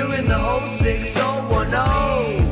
in the 06010.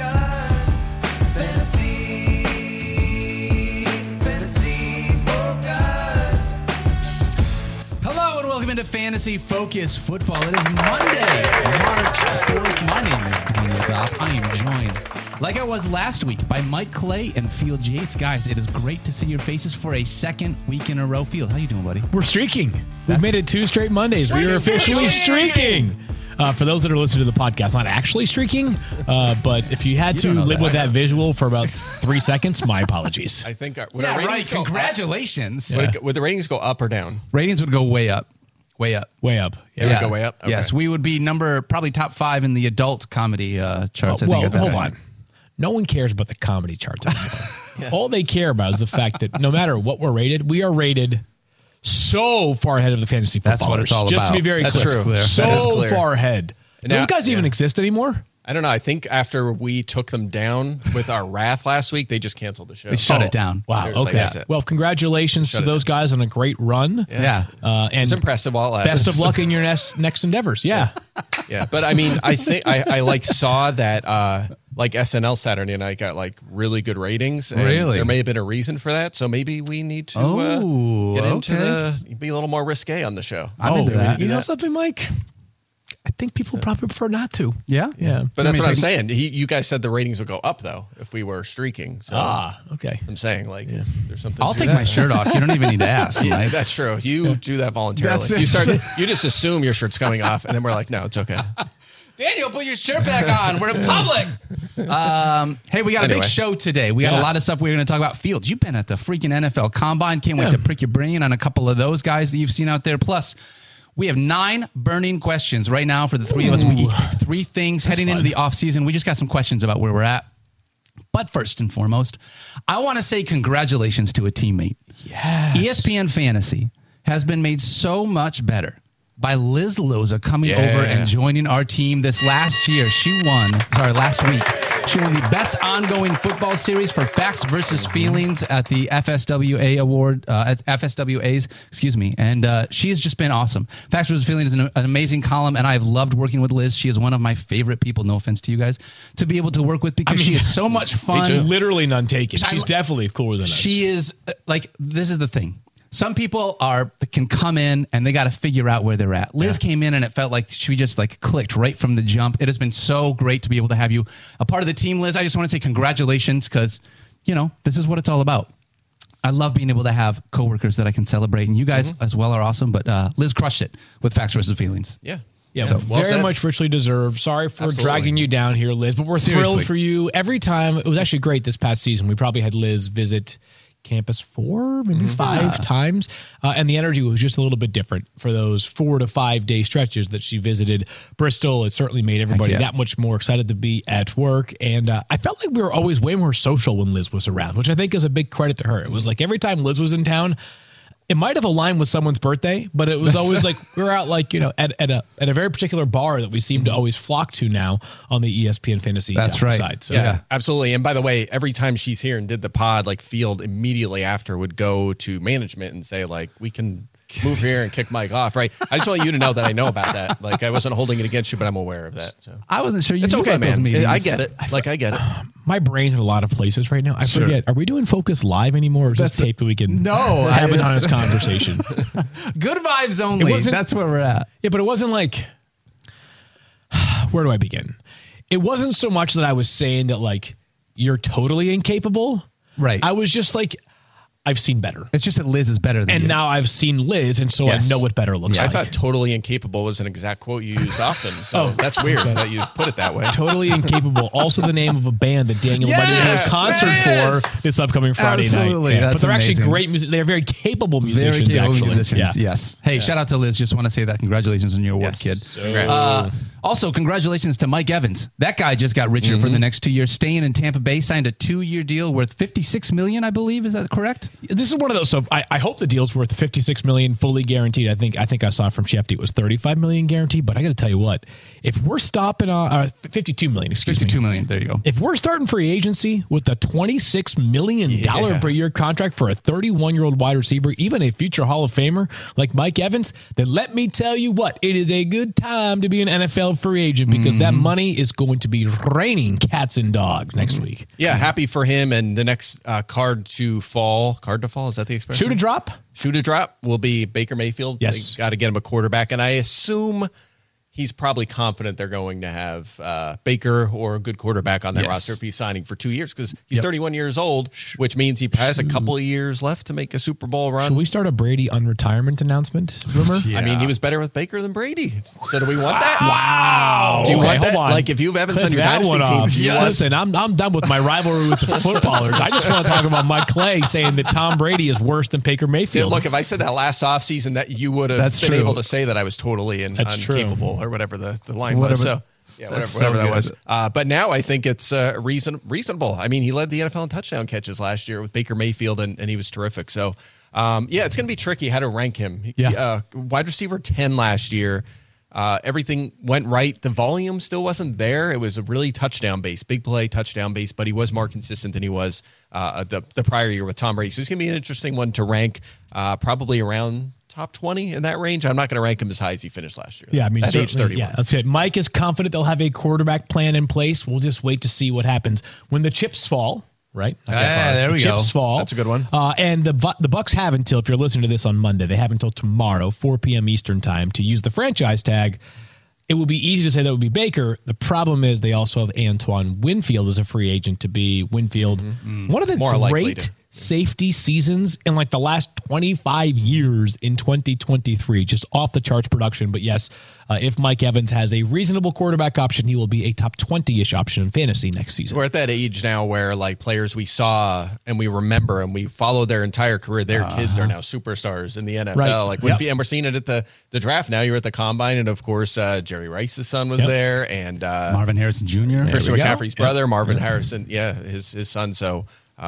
Into Fantasy Focus Football. It is Monday, March 4th. My name is Daniel Dopp. I am joined, like I was last week, by Mike Clay and Field Yates. Guys, it is great to see your faces for a second week in a row. Field, how you doing, buddy? We're streaking. We've made it 2 straight Mondays. We are officially streaking. For those that are listening to the podcast, not actually streaking, but if you had to live with that visual for about 3 seconds, my apologies. I think Congratulations. Would the ratings go up or down? Ratings would go way up. Way up. Way up. Yeah. It would go way up? Okay. Yes, we would be probably top 5 in the adult comedy charts. Well, hold on. No one cares about the comedy charts anymore. All they care about is the fact that no matter what we're rated, we are rated so far ahead of the fantasy footballers. That's what it's all about. Just to be very clear. So far ahead. Do those guys even exist anymore? I don't know. I think after we took them down with our wrath last week, they just canceled the show. They shut it down. Wow. Okay. That's it. Well, congratulations to those guys on a great run. Yeah. And it's impressive. Best of luck in your next endeavors. Yeah. Yeah. But I mean, I think I saw that SNL Saturday night got really good ratings. And really? There may have been a reason for that. So maybe we need to get into be a little more risque on the show. I'm into that. You know something, Mike? I think people probably prefer not to. Yeah? Yeah. But that's what I'm saying. You guys said the ratings would go up, though, if we were streaking. So okay. I'm saying, there's something I'll take my shirt off. You don't even need to ask, Mike. That's true. You do that voluntarily. You just assume your shirt's coming off, and then we're like, no, it's okay. Daniel, put your shirt back on. We're in public. Hey, we got a big show today. We got a lot of stuff we're going to talk about. Fields, you've been at the freaking NFL Combine. Can't wait to prick your brain on a couple of those guys that you've seen out there. Plus, we have 9 burning questions right now for the 3 of us. We each pick 3 things heading into the offseason. We just got some questions about where we're at. But first and foremost, I want to say congratulations to a teammate. Yes. ESPN Fantasy has been made so much better by Liz Loza coming over and joining our team this last week. She won the best ongoing football series for Facts versus Feelings at the FSWA award, at FSWA's, and she has just been awesome. Facts versus Feelings is an amazing column, and I've loved working with Liz. She is one of my favorite people, no offense to you guys, to be able to work with because she is so much fun. Literally none taken. She's definitely cooler than us. She is, this is the thing. Some people can come in and they got to figure out where they're at. Liz came in and it felt like she just clicked right from the jump. It has been so great to be able to have you a part of the team, Liz. I just want to say congratulations because, this is what it's all about. I love being able to have coworkers that I can celebrate, and you guys as well are awesome. But Liz crushed it with Facts versus Feelings. Yeah. Yeah, so very much richly deserved. Sorry for dragging you down here, Liz, but we're thrilled for you. Every time, it was actually great this past season. We probably had Liz visit campus 4, maybe 5 times. And the energy was just a little bit different for those 4 to 5 day stretches that she visited Bristol. It certainly made everybody that much more excited to be at work. And I felt like we were always way more social when Liz was around, which I think is a big credit to her. It was like every time Liz was in town, it might have aligned with someone's birthday, but it was always we were out at a very particular bar that we seem to always flock to now on the ESPN Fantasy side. So, yeah, absolutely. And by the way, every time she's here and did the pod, Field immediately after would go to management and say we can move here and kick Mike off, right? I just want you to know that I know about that. I wasn't holding it against you, but I'm aware of that. So I wasn't sure you knew about those meetings. I get it. I get it. My brain's in a lot of places right now. I forget. Are we doing Focus Live anymore? Or is this tape that we can have an honest conversation? Good vibes only. That's where we're at. Yeah, but it wasn't where do I begin? It wasn't so much that I was saying that you're totally incapable. Right. I was just I've seen better. It's just that Liz is better than you. And now I've seen Liz, and so I know what better looks like. I thought totally incapable was an exact quote you used often. So that's weird that you put it that way. Totally incapable. Also the name of a band that Daniel might have a concert for this upcoming Friday night. Yeah. But they're actually great music. They're very capable musicians. Very capable musicians, yes. Hey, shout out to Liz. Just want to say that. Congratulations on your award, kid. Also, congratulations to Mike Evans. That guy just got richer for the next 2 years, staying in Tampa Bay, signed a 2-year deal worth $56 million, I believe. Is that correct? This is one of those. So I hope the deal's worth $56 million fully guaranteed. I think I saw from Shefty it was $35 million guaranteed. But I got to tell you what, if we're stopping on $52 million, $52 million. There you go. If we're starting free agency with a $26 million per year contract for a 31-year-old wide receiver, even a future Hall of Famer like Mike Evans, then let me tell you what, it is a good time to be an NFL NFL free agent because that money is going to be raining cats and dogs next week. Yeah, happy for him. And the next card to fall, is that the expression? Shoot a drop will be Baker Mayfield. Yes. They got to get him a quarterback. And I assume he's probably confident they're going to have Baker or a good quarterback on their roster if he's signing for 2 years because he's 31 years old, which means he has a couple of years left to make a Super Bowl run. Should we start a Brady unretirement announcement rumor? I mean, he was better with Baker than Brady. So do we want that? Wow. Do you want that? Hold on. Like if you have Evans on your Clip that dynasty one team, off. Listen, I'm done with my rivalry with the footballers. I just want to talk about Mike Clay saying that Tom Brady is worse than Baker Mayfield. Look, if I said that last offseason, that you would have been able to say that I was totally incapable or whatever the line was. So, whatever that was. But now I think it's reasonable. I mean, he led the NFL in touchdown catches last year with Baker Mayfield, and he was terrific. So, it's going to be tricky how to rank him. Wide receiver 10 last year. Everything went right. The volume still wasn't there. It was a really touchdown-based, big play touchdown-based, but he was more consistent than he was the prior year with Tom Brady. So it's going to be an interesting one to rank, probably around top 20 in that range. I'm not going to rank him as high as he finished last year. Yeah, I mean, at age 31. Yeah, that's it. Mike is confident they'll have a quarterback plan in place. We'll just wait to see what happens when the chips fall. Right? There we go. Chips fall. That's a good one. And the Bucs have until, if you're listening to this on Monday, they have until tomorrow, 4 p.m. Eastern time, to use the franchise tag. It would be easy to say that would be Baker. The problem is they also have Antoine Winfield as a free agent to be Winfield. One of the great safety seasons in like the last 25 years in 2023, just off the charts production. But yes, if Mike Evans has a reasonable quarterback option, he will be a top 20-ish option in fantasy next season. We're at that age now where like players we saw and we remember and we follow their entire career, their kids are now superstars in the NFL. Right. Like and we're seeing it at the draft now. You're at the combine, and of course Jerry Rice's son was there, and Marvin Harrison Jr. Christian McCaffrey's brother, Marvin Harrison, his son. So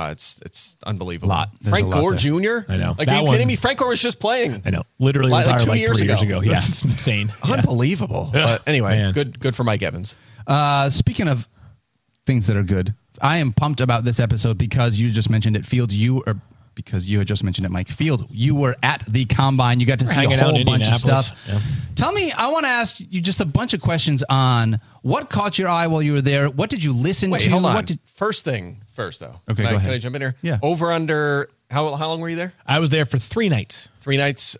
it's unbelievable. Frank Gore Jr. I know. Like, are you kidding me? Frank Gore was just playing. I know. Literally retired like 3 years ago. Yeah, That's it's insane. Unbelievable. But anyway, Man. good for Mike Evans. Speaking of things that are good, I am pumped about this episode because you just mentioned it, Field. Because you had just mentioned it, Mike Field. You were at the combine. You got to see a whole bunch of stuff. Yeah. Tell me, I want to ask you just a bunch of questions on what caught your eye while you were there. What did you listen to? Hold on. What did First, though. Okay, go ahead. Can I jump in here? Yeah. Over under. How long were you there? I was there for 3 nights. 3 nights.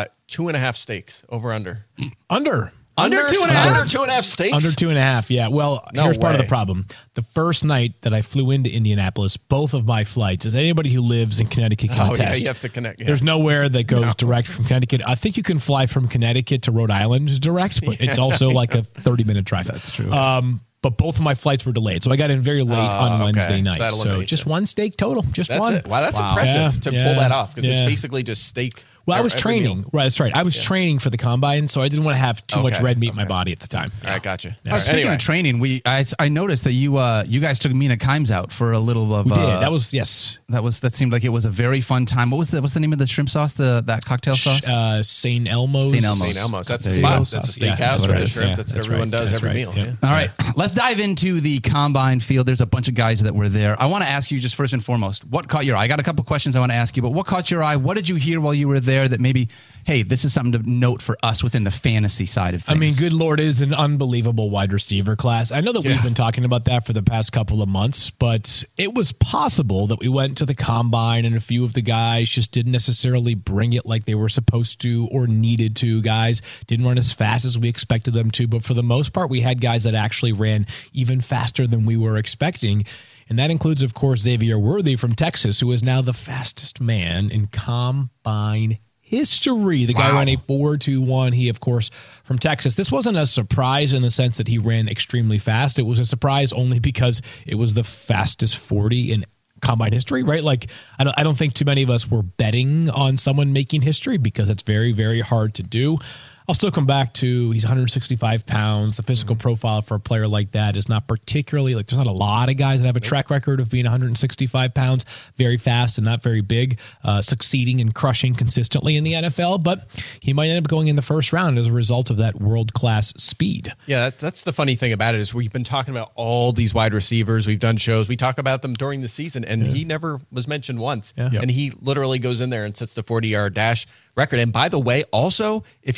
2.5 steaks. Over under. Under 2.5? Under 2.5 steaks. Under 2.5, yeah. Well, here's part of the problem. The first night that I flew into Indianapolis, both of my flights, as anybody who lives in Connecticut can attest. You have to connect. Yeah. There's nowhere that goes direct from Connecticut. I think you can fly from Connecticut to Rhode Island direct, but it's also like a 30-minute drive. That's true. But both of my flights were delayed, so I got in very late on Wednesday night. So just one steak total, just that's one. It. Wow, that's impressive to pull that off because it's basically just steak. Well, I was training. Right, that's right. I was training for the combine, so I didn't want to have too much red meat in my body at the time. All right, gotcha. Speaking of training, I noticed that you guys took Mina Kimes out for a little of. We did. That was that seemed like it was a very fun time. What's the name of the shrimp sauce? That cocktail sauce? St. Elmo's. St. Elmo's. That's the spot. That's a steakhouse with the shrimp. That's what everyone does every meal. Yeah. All right, let's dive into the combine field. There's a bunch of guys that were there. I want to ask you just first and foremost, what caught your eye? I got a couple questions I want to ask you, but what caught your eye? What did you hear while you were there that maybe, hey, this is something to note for us within the fantasy side of things? I mean, good Lord, it is an unbelievable wide receiver class. I know that we've been talking about that for the past couple of months, but it was possible that we went to the combine and a few of the guys just didn't necessarily bring it like they were supposed to or needed to. Guys didn't run as fast as we expected them to, but for the most part, we had guys that actually ran even faster than we were expecting. And that includes, of course, Xavier Worthy from Texas, who is now the fastest man in combine history. The guy ran a 4.21. He, of course, from Texas. This wasn't a surprise in the sense that he ran extremely fast. It was a surprise only because it was the fastest 40 in combine history, right? Like, I don't think too many of us were betting on someone making history because it's very, very hard to do. I'll still come back to he's 165 pounds. The physical profile for a player like that is not particularly, like, there's not a lot of guys that have a track record of being 165 pounds, very fast and not very big, succeeding and crushing consistently in the NFL. But he might end up going in the first round as a result of that world-class speed. Yeah, that's the funny thing about it is we've been talking about all these wide receivers. We've done shows. We talk about them during the season, and he never was mentioned once. Yeah. And he literally goes in there and sets the 40-yard dash record. And by the way, also, if you look at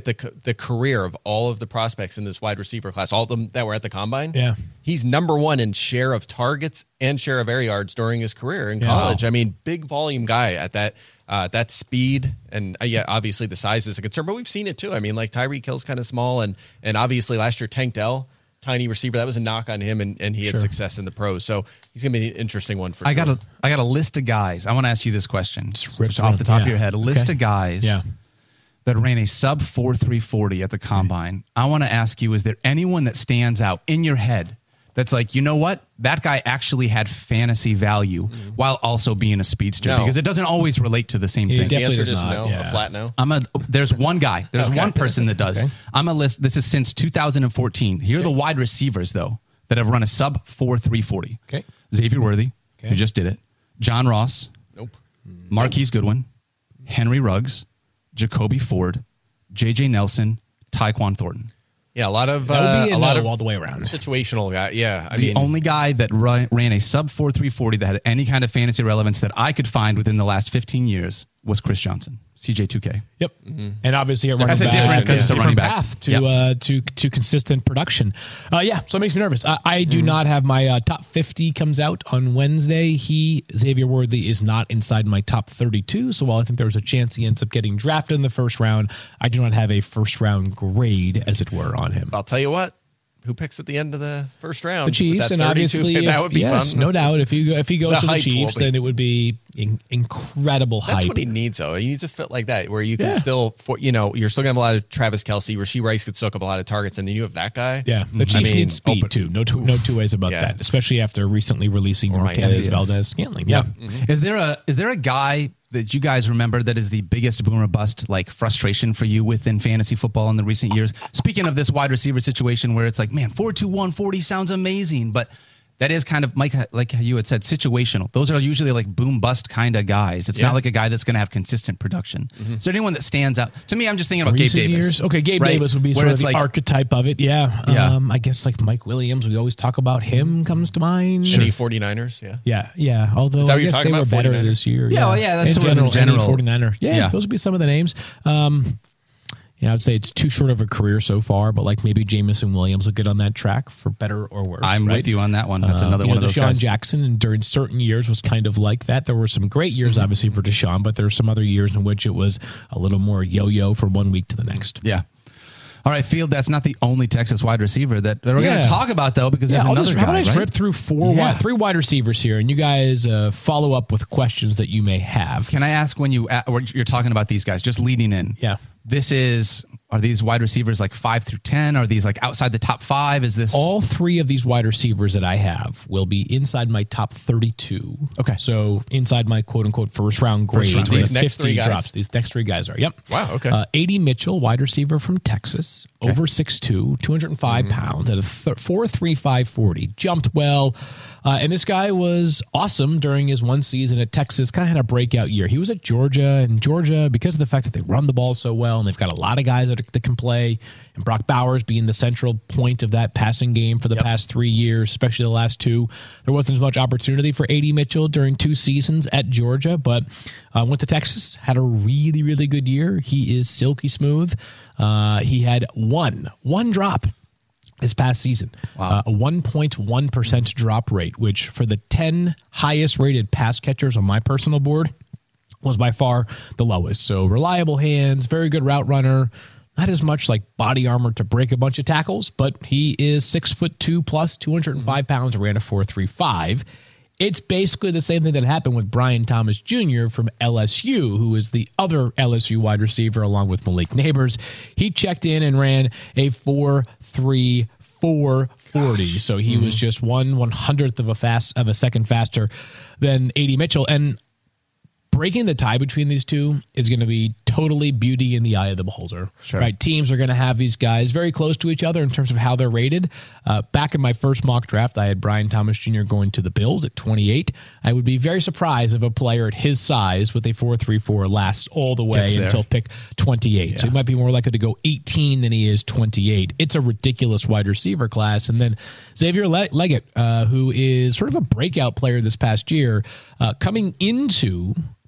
the career of all of the prospects in this wide receiver class, all of them that were at the combine. Yeah. He's number one in share of targets and share of air yards during his career in college. I mean, big volume guy at that speed. And obviously the size is a concern, but we've seen it too. I mean, like Tyreek Hill's kind of small, and obviously last year Tank Dell, tiny receiver, that was a knock on him, and he had success in the pros. So he's going to be an interesting one for sure. I got a list of guys. I want to ask you this question. Just off the top of your head, a list of guys that ran a sub 4.3 40 at the combine. I want to ask you, is there anyone that stands out in your head that's like, you know what? That guy actually had fantasy value while also being a speedster? Because it doesn't always relate to the same thing. The answer is no, a flat no. There's one guy. There's one person that does. I'm a list. This is since 2014. Here are the wide receivers, though, that have run a sub 4.3 40. Okay. Xavier Worthy, who just did it. John Ross. Nope. Marquise Goodwin. Henry Ruggs. Jacoby Ford. J.J. Nelson. Tyquan Thornton. Yeah, a lot of that would be a lot of all the way around. Situational guy. Yeah, the only guy that ran a sub 4.3 40 that had any kind of fantasy relevance that I could find within the last 15 years was Chris Johnson, CJ2K. Yep, and obviously a running that's back. a different because it's a running back path to consistent production. So it makes me nervous. I do not have my top 50 comes out on Wednesday. Xavier Worthy is not inside my top 32. So while I think there's a chance he ends up getting drafted in the first round, I do not have a first round grade, as it were, on him. I'll tell you what. Who picks at the end of the first round? The Chiefs, and obviously, that would be fun. No doubt. If he goes to the Chiefs, then it would be incredible hype. That's what he needs, though. He needs a fit like that where you can still, you're still gonna have a lot of Travis Kelce, Rashee Rice could soak up a lot of targets, and then you have that guy. Yeah, the Chiefs need speed too. No two ways about that. Especially after recently releasing Marquez Valdes-Scantling. Yeah. Is there a guy that you guys remember that is the biggest boom or bust like frustration for you within fantasy football in the recent years? Speaking of this wide receiver situation where it's like, man, 4.2 140 sounds amazing, but that is kind of, Mike, like how you had said, situational. Those are usually like boom bust kind of guys. It's not like a guy that's going to have consistent production. Is there anyone that stands out? To me, I'm just thinking about Gabe Davis. Okay, Gabe Davis would be sort of the archetype of it. Yeah. I guess like Mike Williams, we always talk about him, comes to mind. Any 49ers, Yeah. Although I guess they were better this year. That's sort of in general. 49er. Yeah, those would be some of the names. I would say it's too short of a career so far, but like maybe Jameson Williams will get on that track for better or worse. I'm with you on that one. That's another one of those guys. Deshaun Jackson, and during certain years, was kind of like that. There were some great years, obviously, for Deshaun, but there were some other years in which it was a little more yo-yo from one week to the next. Yeah. All right, Field, that's not the only Texas wide receiver that we're going to talk about, though, because there's another guy, I just rip through three wide receivers here, and you guys follow up with questions that you may have. Can I ask when you're talking about these guys, just leading in? Yeah. Are these wide receivers like 5 through 10? Are these like outside the top 5? Is this all three of these wide receivers that I have will be inside my top 32? Okay, so inside my quote unquote first round grades. These next 50 three guys. drops. These next three guys are. Yep. Wow. Okay. A.D. Mitchell, wide receiver from Texas, over 6'2", 205 pounds at a 4.3 540. Jumped well. And this guy was awesome during his one season at Texas, kind of had a breakout year. He was at Georgia, and Georgia, because of the fact that they run the ball so well and they've got a lot of guys that can play, and Brock Bowers being the central point of that passing game for the past 3 years, especially the last two, there wasn't as much opportunity for A.D. Mitchell during 2 seasons at Georgia, but went to Texas, had a really, really good year. He is silky smooth. He had one drop this past season, a 1.1% drop rate, which for the 10 highest rated pass catchers on my personal board was by far the lowest. So reliable hands, very good route runner, not as much like body armor to break a bunch of tackles, but he is 6'2" plus 205 pounds, ran a 4.35. It's basically the same thing that happened with Brian Thomas Jr. from LSU, who is the other LSU wide receiver along with Malik Neighbors. He checked in and ran a 4.3 440. So he was just 1/100th of a second faster than A.D. Mitchell. And breaking the tie between these two is going to be totally beauty in the eye of the beholder. Sure. Right? Teams are going to have these guys very close to each other in terms of how they're rated. Back in my first mock draft, I had Brian Thomas Jr. going to the Bills at 28. I would be very surprised if a player at his size with a 4.34 lasts all the way until pick 28. Yeah. So he might be more likely to go 18 than he is 28. It's a ridiculous wide receiver class. And then Xavier Leggett, who is sort of a breakout player this past year, coming into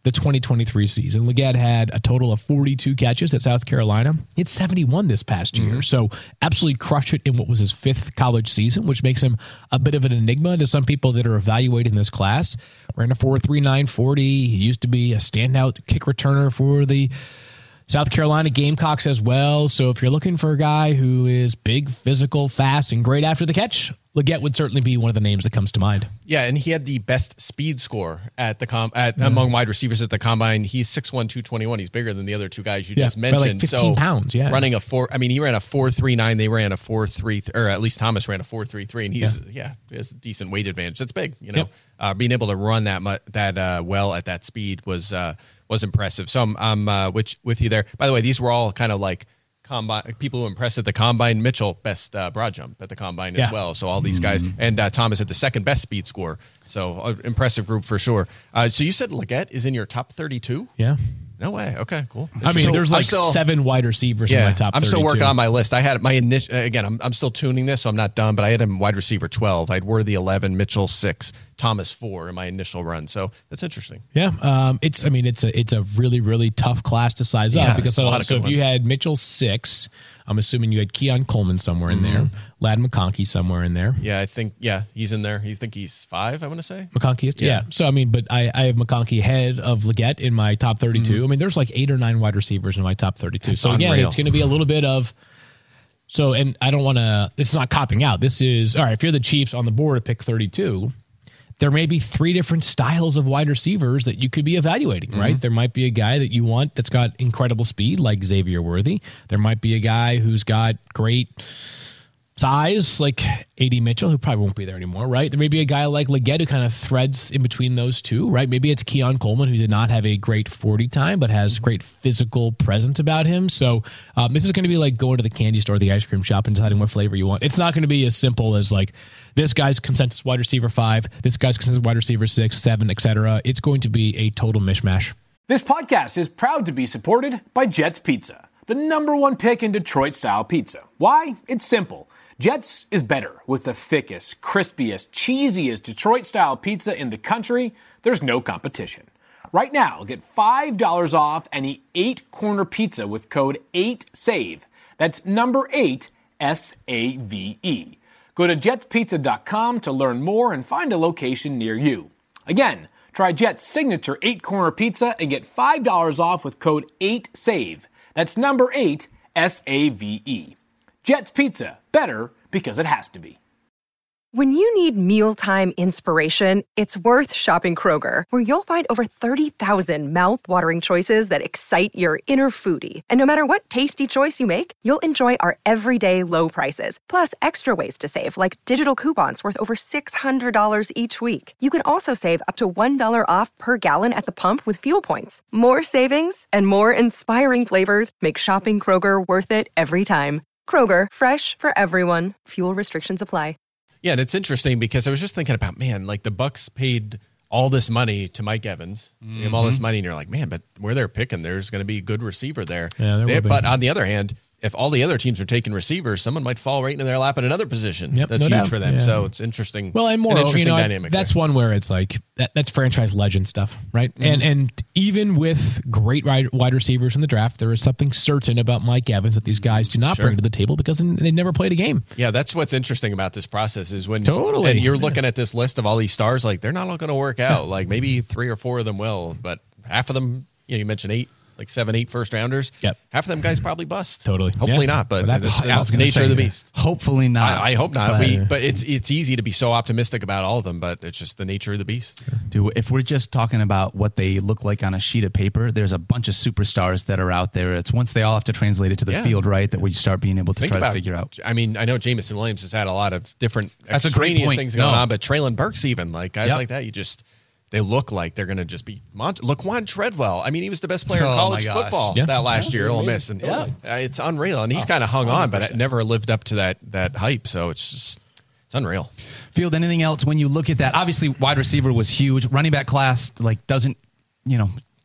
the 2023 season, Legette had a total of 42 catches at South Carolina. It's 71 this past year. So absolutely crushed it in what was his 5th college season, which makes him a bit of an enigma to some people that are evaluating this class. Ran a 4.39 40. He used to be a standout kick returner for the South Carolina Gamecocks as well. So if you're looking for a guy who is big, physical, fast, and great after the catch, Legette would certainly be one of the names that comes to mind. Yeah, and he had the best speed score at the among wide receivers at the combine. He's 6'1", 221. He's bigger than the other two guys you just mentioned. Like 15 pounds, yeah. Running he ran a 4.39. They ran a 4.3, or at least Thomas ran a 4.33, and he has a decent weight advantage. That's big, being able to run that well at that speed was impressive. So I'm with you there. By the way, these were all kind of like combine people who impressed at the combine. Mitchell, best broad jump at the combine as well. So all these guys, and Thomas had the second best speed score. So impressive group for sure. So you said Legette is in your top 32? Yeah. No way. Okay, cool. I mean, there's like 7 wide receivers in my top 32. I'm still working on my list. I had my initial, again, I'm still tuning this, so I'm not done, but I had him wide receiver 12. I had Worthy 11, Mitchell 6, Thomas 4 in my initial run. So that's interesting. Yeah. It's a really, really tough class to size up because so if you had Mitchell 6, I'm assuming you had Keon Coleman somewhere in there, Ladd McConkey somewhere in there. Yeah, I think, he's in there. You think he's 5, I want to say? McConkey is? Yeah. So, I mean, but I have McConkey ahead of Legette in my top 32. I mean, there's like 8 or 9 wide receivers in my top 32. That's so, again, it's going to be a little bit of... So, and I don't want to... This is not copping out. This is... All right, if you're the Chiefs on the board at pick 32... There may be 3 different styles of wide receivers that you could be evaluating, right? There might be a guy that you want that's got incredible speed like Xavier Worthy. There might be a guy who's got great size like A.D. Mitchell, who probably won't be there anymore, right? There may be a guy like Legette who kind of threads in between those two, right? Maybe it's Keon Coleman, who did not have a great 40 time, but has great physical presence about him. So this is going to be like going to the candy store or the ice cream shop and deciding what flavor you want. It's not going to be as simple as like, this guy's consensus wide receiver 5, this guy's consensus wide receiver 6, 7, etc. It's going to be a total mishmash. This podcast is proud to be supported by Jets Pizza, the #1 pick in Detroit-style pizza. Why? It's simple. Jets is better. With the thickest, crispiest, cheesiest Detroit-style pizza in the country, there's no competition. Right now, get $5 off any 8-corner pizza with code 8SAVE. That's number 8, S-A-V-E. Go to jetspizza.com to learn more and find a location near you. Again, try Jet's signature 8-corner pizza and get $5 off with code 8SAVE. That's number 8, S-A-V-E. Jet's Pizza. Better because it has to be. When you need mealtime inspiration, it's worth shopping Kroger, where you'll find over 30,000 mouth-watering choices that excite your inner foodie. And no matter what tasty choice you make, you'll enjoy our everyday low prices, plus extra ways to save, like digital coupons worth over $600 each week. You can also save up to $1 off per gallon at the pump with fuel points. More savings and more inspiring flavors make shopping Kroger worth it every time. Kroger, fresh for everyone. Fuel restrictions apply. Yeah, and it's interesting because I was just thinking about, man, like the Bucs paid all this money to Mike Evans, gave him all this money, and you're like, man, but where they're picking, there's going to be a good receiver there. Yeah, but on the other hand, if all the other teams are taking receivers, someone might fall right into their lap at another position. Yep, that's no huge doubt. for them. Yeah. So it's interesting. Well, and more, an interesting dynamic. That's one where it's like that's franchise legend stuff, right? And even with great wide receivers in the draft, there is something certain about Mike Evans that these guys do not bring to the table because they've never played a game. Yeah, that's what's interesting about this process is when Totally. you're looking at this list of all these stars, like they're not all going to work out. Like maybe 3 or 4 of them will, but half of them, you mentioned 8. Like 7, 8 first rounders. Yep. Half of them guys probably bust. Totally. Hopefully not, but that's the nature of the beast. Hopefully not. I hope not. But it's easy to be so optimistic about all of them, but it's just the nature of the beast. Dude, if we're just talking about what they look like on a sheet of paper, there's a bunch of superstars that are out there. It's once they all have to translate it to the field, right, that we start being able to to figure out. I mean, I know Jameson Williams has had a lot of different That's a great extraneous point. things going on, but Traylon Burks even, like guys like that, they look like they're going to just be Laquan Treadwell. I mean, he was the best player in college football that last year at Ole Miss. And it's unreal. And he's kind of hung on, but it never lived up to that hype. So it's unreal. Field, anything else when you look at that? Obviously, wide receiver was huge. Running back class, doesn't,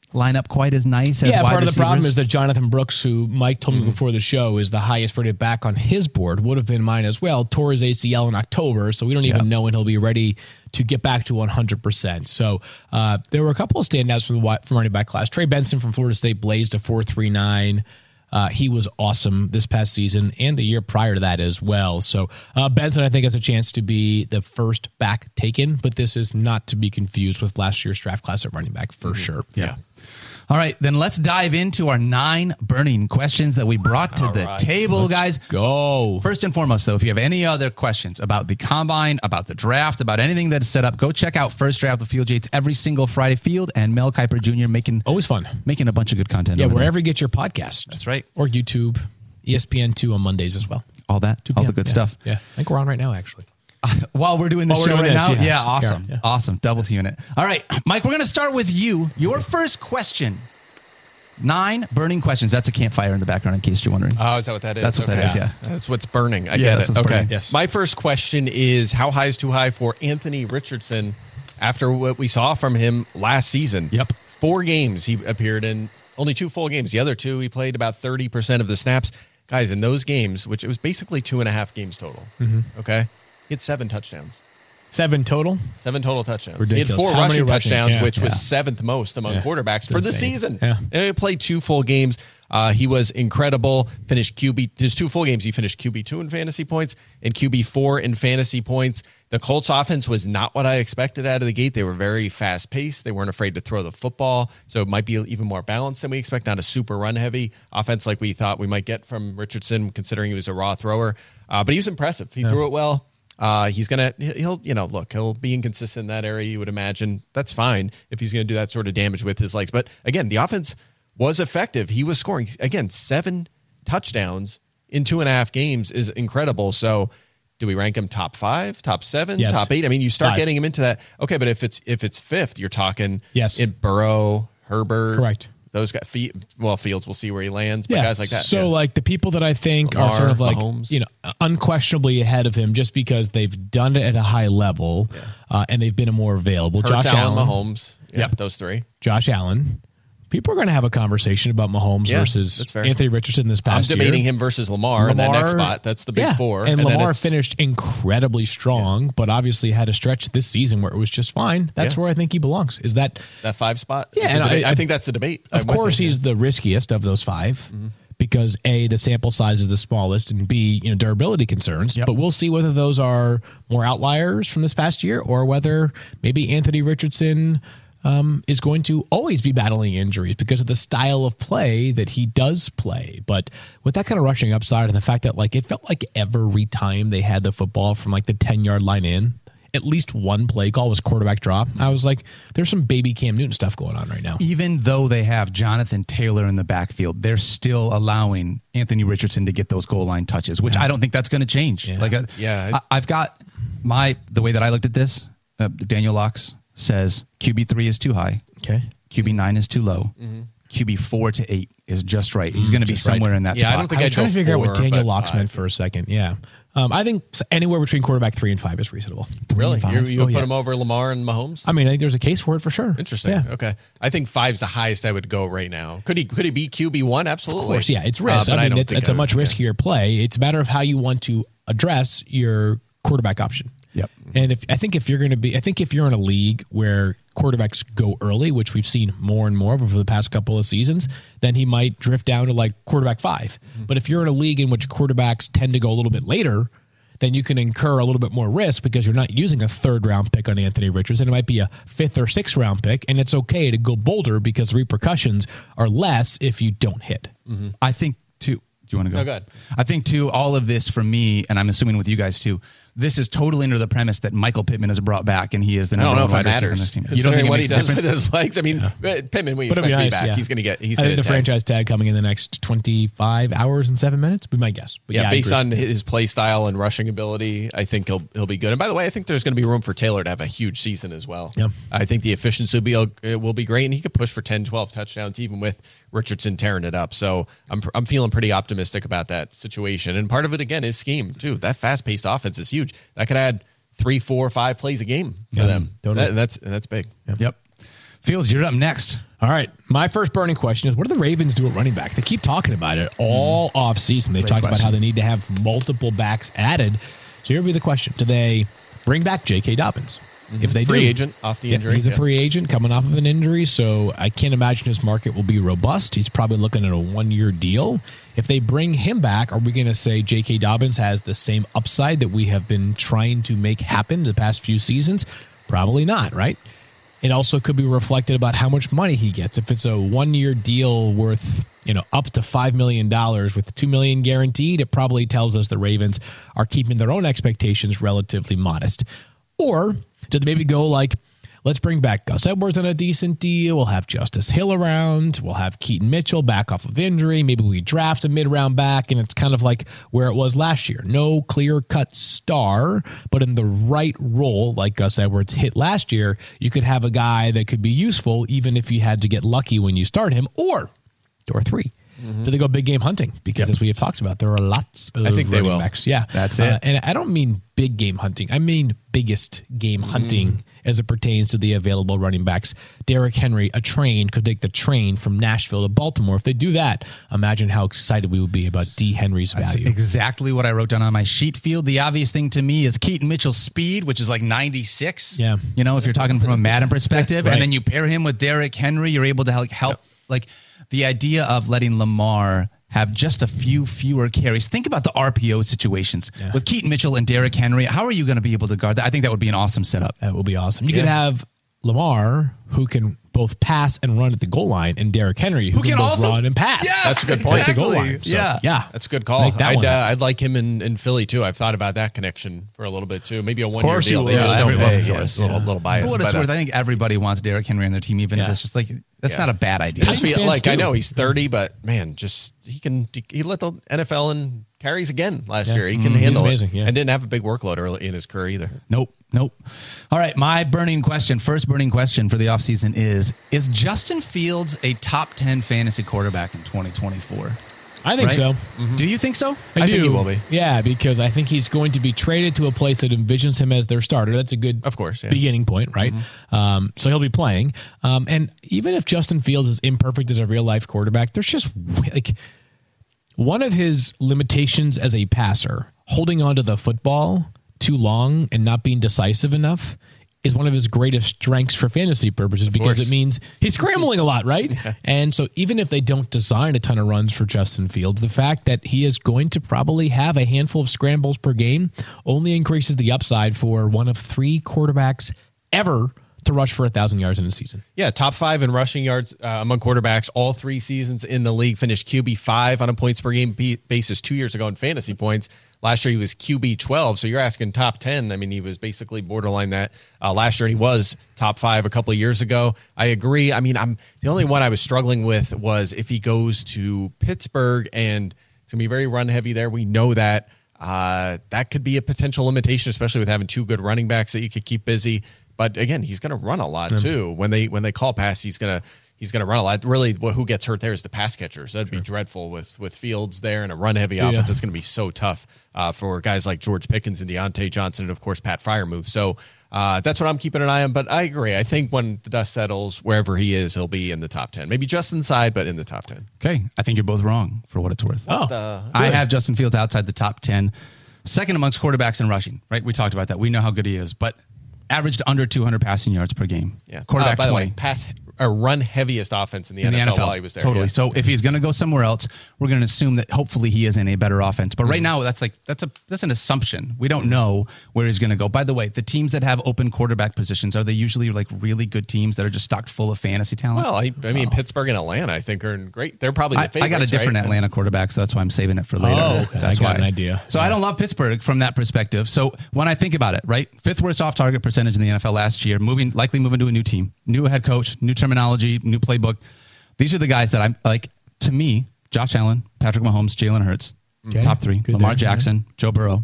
line up quite as nice as wide part of the problem receivers. is that Jonathan Brooks, who Mike told me before the show is the highest rated back on his board, would have been mine as well, tore his ACL in October, so we don't even know when he'll be ready to get back to 100%. So there were a couple of standouts from running back class. Trey Benson from Florida State blazed a 4.39. He was awesome this past season and the year prior to that as well. So Benson, I think, has a chance to be the first back taken, but this is not to be confused with last year's draft class at running back for sure. Yeah. All right, then let's dive into our 9 burning questions that we brought to the table, guys. Go. First and foremost, though, if you have any other questions about the combine, about the draft, about anything that's set up, go check out First Draft with Field Yates every single Friday. Field and Mel Kiper Jr. making always fun, making a bunch of good content. Yeah, over wherever there. you get your podcast. That's right. Or YouTube, ESPN2 on Mondays as well. All that, all the good stuff. Yeah, I think we're on right now, actually. While we're doing the show right now? yeah. Awesome. Yeah. Awesome. Double teaming it. All right, Mike, we're going to start with you. Your first question. 9 burning questions. That's a campfire in the background, in case you're wondering. Oh, is that what that is? That's what that is, yeah. That's what's burning. I Yeah, get that's it. what's Okay. burning. Yes. My first question is, how high is too high for Anthony Richardson after what we saw from him last season? Yep. 4 games he appeared in, only 2 full games. The other 2, he played about 30% of the snaps. Guys, in those games, which it was basically 2.5 games total, okay? He had 7 touchdowns. 7 total? 7 total touchdowns. Ridiculous. He had 4 How many rushing rushing? touchdowns, Yeah. which was 7th most among quarterbacks for the insane. season. Yeah. And he played 2 full games. He was incredible. Finished his 2 full games. He finished QB2 in fantasy points and QB4 in fantasy points. The Colts offense was not what I expected out of the gate. They were very fast paced. They weren't afraid to throw the football. So it might be even more balanced than we expect. Not a super run heavy offense like we thought we might get from Richardson, considering he was a raw thrower. But he was impressive. He threw it well. He'll be inconsistent in that area, you would imagine. That's fine if he's going to do that sort of damage with his legs. But again, the offense was effective. He was scoring, again, 7 touchdowns in 2.5 games is incredible. So do we rank him top 5, top 7, Yes. top 8? I mean, you start 5. getting him into that. Okay, but if it's 5th, you're talking Yes. Burrow, Herbert. Correct. Those guys, Fields, we'll see where he lands, but guys like that. So, like, the people that I think Lamar, are sort of like, Mahomes. unquestionably ahead of him just because they've done it at a high level and they've been more available. Hurts, Josh Allen, Allen. Mahomes. Yeah, those 3. Josh Allen. People are going to have a conversation about Mahomes Yeah, versus that's fair. Anthony Richardson this I'm past year. debating him versus Lamar in that next spot. That's the big 4. And then Lamar it's- finished incredibly strong, but obviously had a stretch this season where it was just fine. That's where I think he belongs. Is that that 5 spot? Yeah, Is the and debate. I I think that's the debate. Of I'm with course, you. he's the riskiest of those 5 because A, the sample size is the smallest, and B, durability concerns. But we'll see whether those are more outliers from this past year or whether maybe Anthony Richardson is going to always be battling injuries because of the style of play that he does play. But with that kind of rushing upside and the fact that it felt like every time they had the football from the 10-yard line in, at least one play call was quarterback draw. I was like, there's some baby Cam Newton stuff going on right now. Even though they have Jonathan Taylor in the backfield, they're still allowing Anthony Richardson to get those goal line touches, which I don't think that's going to change. I've got the way that I looked at this. Daniel Locks says QB3 is too high. Okay. QB9 is too low. QB4 to 8 is just right. He's going to be somewhere in that spot. I don't think I'm I'd trying go to figure out what 4, Daniel but Locks 5. meant for a second. Yeah. I think anywhere between quarterback 3 and 5 is reasonable. Really? 3 and 5. You would put him over Lamar and Mahomes? I mean, I think there's a case for it for sure. Interesting. Yeah. Okay. I think 5's the highest I would go right now. Could he be QB1? Absolutely. Of course, yeah. It's risk. But I mean, don't think it's a I would- much riskier play. It's a matter of how you want to address your quarterback option. Yep. And if you're in a league where quarterbacks go early, which we've seen more and more over the past couple of seasons, then he might drift down to quarterback 5. But if you're in a league in which quarterbacks tend to go a little bit later, then you can incur a little bit more risk because you're not using a 3rd round pick on Anthony Richardson. It might be a 5th or 6th round pick, and it's okay to go bolder because repercussions are less if you don't hit. I think, too. Do you want to go? No, go ahead. I think, too, all of this for me, and I'm assuming with you guys, too, this is totally under the premise that Michael Pittman is brought back and he is the I don't number know one if it wide receiver on matters. this team. You don't think it what makes he a does difference? with his legs? I mean, Pittman, we expect to be back. He's going to get. He's I going think to the franchise tag coming in the next 25 hours and 7 minutes. Be my guess. But Yeah, I based agree. on his play style and rushing ability, I think he'll be good. And by the way, I think there's going to be room for Taylor to have a huge season as well. Yeah. I think the efficiency will be great, and he could push for 10, 12 touchdowns even with Richardson tearing it up. So I'm feeling pretty optimistic about that situation. And part of it again is scheme too. That fast-paced offense is huge. That could add 3, 4, 5 plays a game for them. totally. That's big. Yep. Fields, you're up next. All right. My first burning question is, what do the Ravens do at running back? They keep talking about it all offseason. They've talked about how they need to have multiple backs added. So here would be the question. Do they bring back J.K. Dobbins? If they free do, agent off the injury. He's a free agent coming off of an injury, so I can't imagine his market will be robust. He's probably looking at a 1-year deal. If they bring him back, are we going to say J.K. Dobbins has the same upside that we have been trying to make happen the past few seasons? Probably not, right? It also could be reflected about how much money he gets. If it's a 1-year deal worth, up to $5 million with $2 million guaranteed, it probably tells us the Ravens are keeping their own expectations relatively modest. Or did they maybe go like, let's bring back Gus Edwards on a decent deal. We'll have Justice Hill around. We'll have Keaton Mitchell back off of injury. Maybe we draft a mid-round back, and it's kind of like where it was last year. No clear-cut star, but in the right role, like Gus Edwards hit last year, you could have a guy that could be useful even if you had to get lucky when you start him. Or door 3. Do they go big game hunting? Because as we have talked about, there are lots of running backs. Yeah, that's it. And I don't mean big game hunting. I mean biggest game hunting as it pertains to the available running backs. Derrick Henry, a train, could take the train from Nashville to Baltimore. If they do that, imagine how excited we would be about D. Henry's value. That's exactly what I wrote down on my sheet field. The obvious thing to me is Keaton Mitchell's speed, which is like 96. Yeah. If you're talking from a Madden perspective, Right. and then you pair him with Derrick Henry, you're able to help. Like the idea of letting Lamar have just a few fewer carries. Think about the RPO situations with Keaton Mitchell and Derrick Henry. How are you going to be able to guard that? I think that would be an awesome setup. That will be awesome. You could have Lamar, who can both pass and run at the goal line, and Derrick Henry, who can both also run and pass. Yes, That's a good point. At the goal exactly. line. So, Yeah. That's a good call. Make that one happen. I'd like him in Philly too. I've thought about that connection for a little bit too. Maybe a 1-year course you deal. They will. just don't Everybody pay. does. A little biased. For what it's but, worth, I think everybody wants Derrick Henry on their team, even if it's just like, that's not a bad idea. I just Titans feel fans like I too. know he's 30, but man, just he led the NFL in carries again last year. He can handle amazing, it, and didn't have a big workload early in his career either. Nope. All right, my first burning question for the offseason is Justin Fields a top 10 fantasy quarterback in 2024? I think Right? so. Do you think so? I think do. he will be. Yeah, because I think he's going to be traded to a place that envisions him as their starter. That's a good, Of course, yeah. beginning point, right? So he'll be playing. And even if Justin Fields is imperfect as a real life quarterback, there's just like one of his limitations as a passer, holding onto the football too long and not being decisive enough, is one of his greatest strengths for fantasy purposes because it means he's scrambling a lot, right? And so even if they don't design a ton of runs for Justin Fields, the fact that he is going to probably have a handful of scrambles per game only increases the upside for one of 3 quarterbacks ever to rush for 1,000 yards in a season. Yeah, top 5 in rushing yards among quarterbacks all 3 seasons in the league. Finished QB 5 on a points per game basis 2 years ago in fantasy points. Last year he was QB 12, so you're asking top 10. I mean, he was basically borderline that last year. He was top 5 a couple of years ago. I agree. I mean, the only one I was struggling with was if he goes to Pittsburgh, and it's gonna be very run heavy there. We know that that could be a potential limitation, especially with having 2 good running backs that you could keep busy. But again, he's going to run a lot too. When they call pass, he's going to run a lot. Really, who gets hurt there is the pass catchers. That'd be dreadful with Fields there and a run heavy offense. It's going to be so tough for guys like George Pickens and Deontay Johnson and of course Pat Freiermuth. So that's what I'm keeping an eye on. But I agree. I think when the dust settles, wherever he is, he'll be in the top 10. Maybe just inside, but in the top 10. Okay, I think you're both wrong for what it's worth. I have Justin Fields outside the top 10, second amongst quarterbacks in rushing. Right, we talked about that. We know how good he is, but averaged under 200 passing yards per game. Yeah, quarterback by 20. the way, run heaviest offense in the NFL while he was there. Totally. Yeah. So if he's going to go somewhere else, we're going to assume that hopefully he is in a better offense. But right now, that's an assumption. We don't know where he's going to go. By the way, the teams that have open quarterback positions, are they usually like really good teams that are just stocked full of fantasy talent? Well, I mean, Pittsburgh and Atlanta, I think, are great. They're probably the favorites. I got a different Atlanta quarterback, so that's why I'm saving it for later. Oh, okay. That's I got why. an idea. So I don't love Pittsburgh from that perspective. So when I think about it, right, 5th worst off target percentage in the NFL last year, likely moving to a new team, new head coach, new terminology, new playbook. These are the guys that I'm like, to me, Josh Allen, Patrick Mahomes, Jalen Hurts, top 3, Good Lamar there. Jackson, Joe Burrow,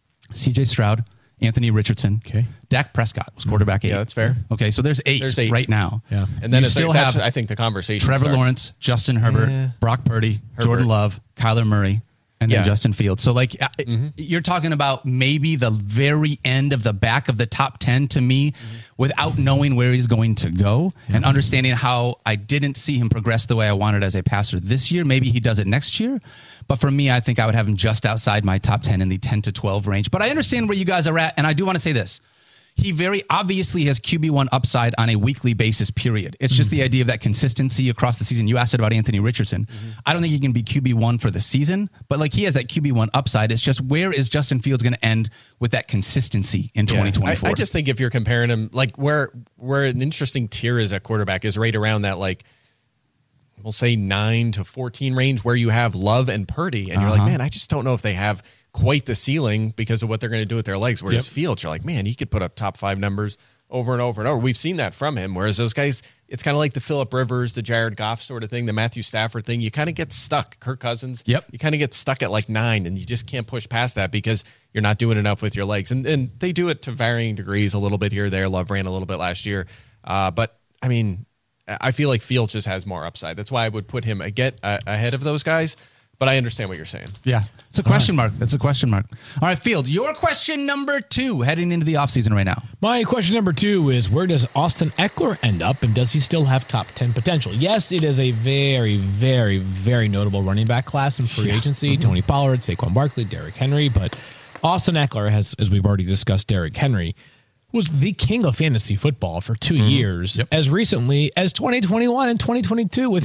CJ Stroud, Anthony Richardson. Okay. Dak Prescott was quarterback 8. Yeah, that's fair. Okay, so there's 8 right now. Yeah. And then you still have, I think the conversation Trevor starts. Lawrence, Justin Herbert, Brock Purdy, Jordan Love, Kyler Murray, and then Justin Fields. So like you're talking about maybe the very end of the back of the top 10 to me without knowing where he's going to go and understanding how I didn't see him progress the way I wanted as a passer this year. Maybe he does it next year. But for me, I think I would have him just outside my top 10 in the 10 to 12 range. But I understand where you guys are at. And I do want to say this. He very obviously has QB1 upside on a weekly basis, period. It's just the idea of that consistency across the season. You asked about Anthony Richardson. I don't think he can be QB1 for the season, but like he has that QB1 upside. It's just where is Justin Fields going to end with that consistency in 2024? I just think if you're comparing him, like where an interesting tier is at quarterback is right around that, like, we'll say 9 to 14 range where you have Love and Purdy. And you're like, man, I just don't know if they have quite the ceiling because of what they're going to do with their legs. Whereas Fields, you're like, man, he could put up top 5 numbers over and over and over. We've seen that from him. Whereas those guys, it's kind of like the Phillip Rivers, the Jared Goff sort of thing, the Matthew Stafford thing. You kind of get stuck. Kirk Cousins, you kind of get stuck at like 9 and you just can't push past that because you're not doing enough with your legs. And they do it to varying degrees a little bit here or there. Love ran a little bit last year. But I mean, I feel like Fields just has more upside. That's why I would put him ahead of those guys. But I understand what you're saying. Yeah. It's a question mark. That's a question mark. All right, Field, your question number 2 heading into the offseason right now. My question number 2 is, where does Austin Eckler end up, and does he still have top 10 potential? Yes, it is a very, very, very notable running back class in free agency. Tony Pollard, Saquon Barkley, Derrick Henry. But Austin Eckler has, as we've already discussed, Derrick Henry was the king of fantasy football for 2 years, as recently as 2021 and 2022 with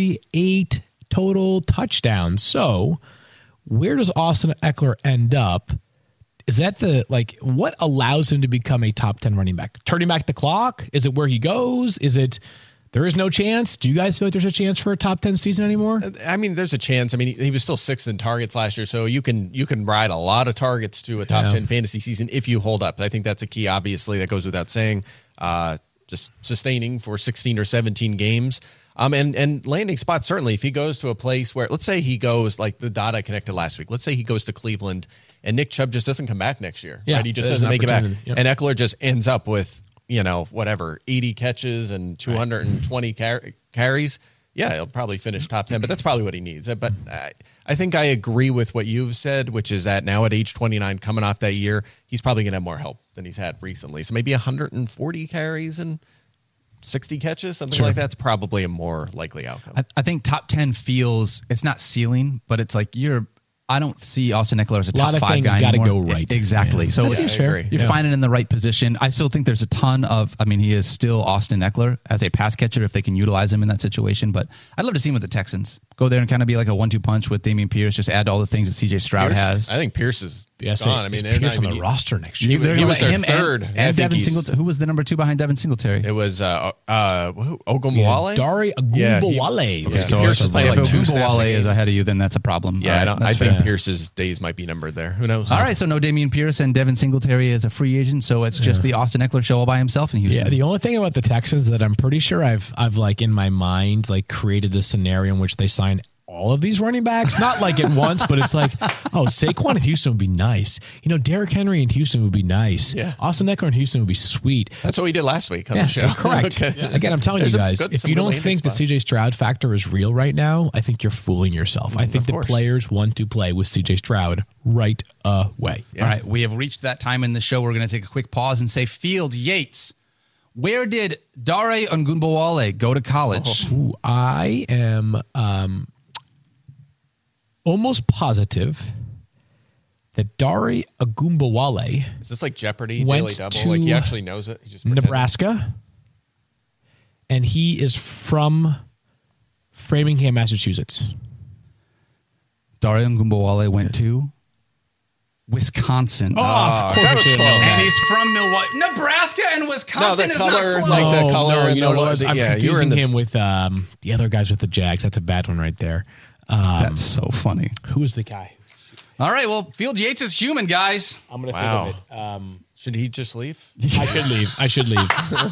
38 total touchdowns. So where does Austin Eckler end up? Is that what allows him to become a top 10 running back? Turning back the clock? Is it where he goes? Is it there is no chance? Do you guys feel like there's a chance for a top 10 season anymore? I mean, there's a chance. I mean, he was still 6th in targets last year, so you can ride a lot of targets to a top 10 fantasy season if you hold up. I think that's a key, obviously, that goes without saying. Just sustaining for 16 or 17 games. And landing spots, certainly, if he goes to a place where, let's say he goes, like the dot I connected last week, let's say he goes to Cleveland and Nick Chubb just doesn't come back next year. Yeah, right? He just doesn't make it back. Yep. And Eckler just ends up with, 80 catches and 220 carries. Yeah, he'll probably finish top 10, but that's probably what he needs. But I think I agree with what you've said, which is that now at age 29, coming off that year, he's probably going to have more help than he's had recently. So maybe 140 carries and 60 catches, something like that's probably a more likely outcome. I think top 10 feels, it's not ceiling, but it's like I don't see Austin Eckler as a top 5 guy got to anymore. go right. Exactly. Yeah. So that seems fair. You're finding in the right position. I still think there's a ton of, he is still Austin Eckler as a pass catcher if they can utilize him in that situation. But I'd love to see him with the Texans. Go there and kind of be like a 1-2 punch with Dameon Pierce. Just add all the things that CJ Stroud has. I think Pierce is gone. I mean, they're Pierce not on the roster next year. He was their third. And Devin Singletary. Who was the number 2 behind Devin Singletary? It was Ogunbowale? Dare Ogunbowale. Okay, so Pierce was playing if like 2 Ogunbowale is ahead of you, then that's a problem. Yeah, right, I think Pierce's days might be numbered there. Who knows? All right, so no Dameon Pierce and Devin Singletary is a free agent, so it's just the Austin Eckler show all by himself in Houston. Yeah, the only thing about the Texans that I'm pretty sure I've like in my mind like created this scenario in which they sign all of these running backs, not like at once, but it's like, Saquon in Houston would be nice. Derrick Henry in Houston would be nice. Yeah. Austin Eckler in Houston would be sweet. That's what we did last week on the show. Correct. Okay. Yes. Again, I'm telling you guys, if you don't think the CJ Stroud factor is real right now, I think you're fooling yourself. I think the players want to play with CJ Stroud right away. Yeah. All right, we have reached that time in the show. We're going to take a quick pause and say, Field Yates, where did Dare Ogunbowale go to college? I am almost positive that Dare Ogunbowale is this like Jeopardy went Daily Double? to Like he actually knows it. He just Nebraska, and he is from Framingham, Massachusetts. Dare Ogunbowale went to Wisconsin. Of course. That was close. And he's from Milwaukee. Nebraska and Wisconsin is not close. Like the color. You know what it was? I'm confusing you him with the other guys with the Jags. That's a bad one right there. That's so funny. Who is the guy? All right, well, Field Yates is human, guys. I'm going to think of it. Should he just leave? I should leave.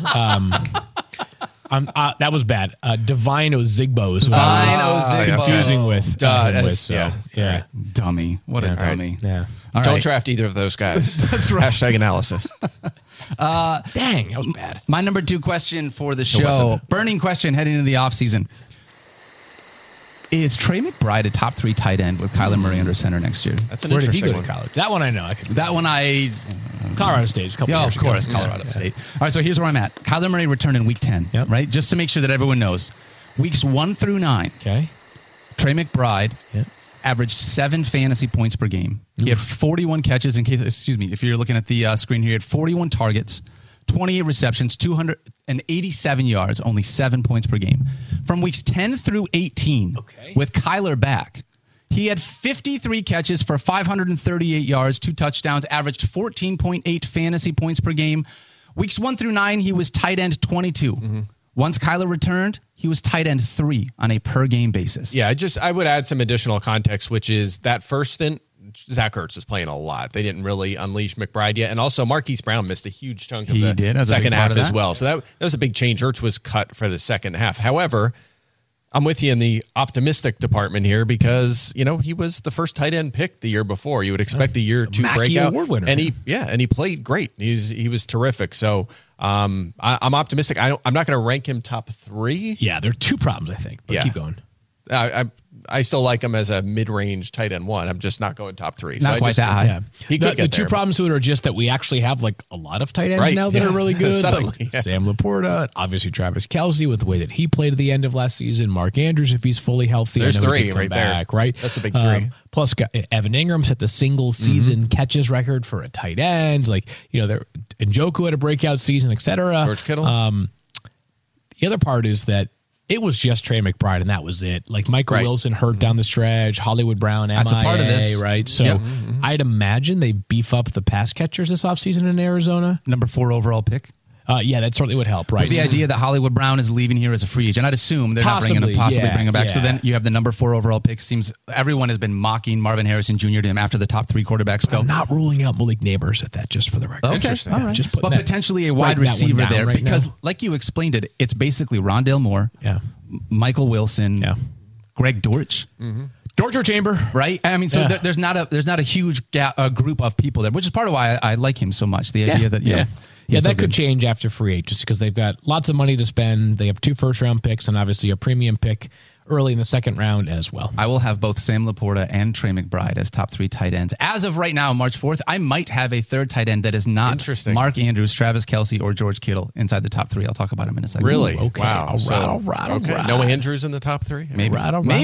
That was bad. Divine Ozigbo is what I was confusing with. Yeah. Dummy. What a dummy. Yeah. Don't draft either of those guys. That's right. Hashtag analysis. Dang, that was bad. My number 2 question for the show, burning question heading into the offseason. Is Trey McBride a top 3 tight end with Kyler Murray under center next year? That's an Where did he interesting go one. to college? That one I know. Colorado State. A couple Yeah, years of course, ago. Colorado State. All right, so here's where I'm at. Kyler Murray returned in week 10, Yep. right? Just to make sure that everyone knows. Weeks 1 through 9, Okay. Trey McBride Yep. averaged 7 fantasy points per game. He had 41 catches if you're looking at the screen here, he had 41 targets, 28 receptions, 287 yards, only 7 points per game. From weeks 10 through 18, with Kyler back, he had 53 catches for 538 yards, 2 touchdowns, averaged 14.8 fantasy points per game. Weeks 1 through 9, he was tight end 22. Once Kyler returned, he was tight end 3 on a per game basis. Yeah, I would add some additional context, which is that first stint, Zach Ertz was playing a lot. They didn't really unleash McBride yet. And also Marquise Brown missed a huge chunk of the second half as well. So that was a big change. Ertz was cut for the second half. However, I'm with you in the optimistic department here because, he was the first tight end pick the year before. You would expect a year or two Mackey breakout. Award winner. And he played great. He was terrific. So I'm optimistic. I'm not going to rank him top 3. Yeah, there are 2 problems, I think. But keep going. I still like him as a mid-range tight end 1. I'm just not going top 3. Not quite that high. Yeah. He could The get 2 there, problems to it are just that we actually have a lot of tight ends Right, now that yeah. are really good. Suddenly, yeah. Sam Laporta, obviously Travis Kelce with the way that he played at the end of last season. Mark Andrews, if he's fully healthy. There's I know he 3 could come right there. back, right? That's a big 3. Plus, Evan Ingram set the single season catches record for a tight end. Njoku had a breakout season, et cetera. George Kittle. The other part is that it was just Trey McBride, and that was it. Michael Wilson hurt down the stretch. Hollywood Brown, MIA, That's a part of this. right? So I'd imagine they beef up the pass catchers this offseason in Arizona. Number 4 overall pick. Yeah, that certainly would help, right? With the idea that Hollywood Brown is leaving here as a free agent, I'd assume they're not bringing him back. So then you have the number 4 overall pick. Seems everyone has been mocking Marvin Harrison Jr. to him after the top 3 quarterbacks go. I'm not ruling out Malik Neighbors at that, just for the record. Okay, Interesting. all right. Just But potentially a wide receiver there because, like you explained it, it's basically Rondale Moore, Michael Wilson, Greg Dortch. Dortch Chamber, right? I mean, so there's not a huge group of people there, which is part of why I like him so much. The idea that that could change after free agency because they've got lots of money to spend. They have 2 first-round picks and obviously a premium pick early in the second round as well. I will have both Sam Laporta and Trey McBride as top 3 tight ends. As of right now, March 4th, I might have a 3rd tight end that is not Mark Andrews, Travis Kelce, or George Kittle inside the top 3. I'll talk about him in a second. Really? Ooh, okay. Wow. All right. No Andrews in the top 3? Maybe.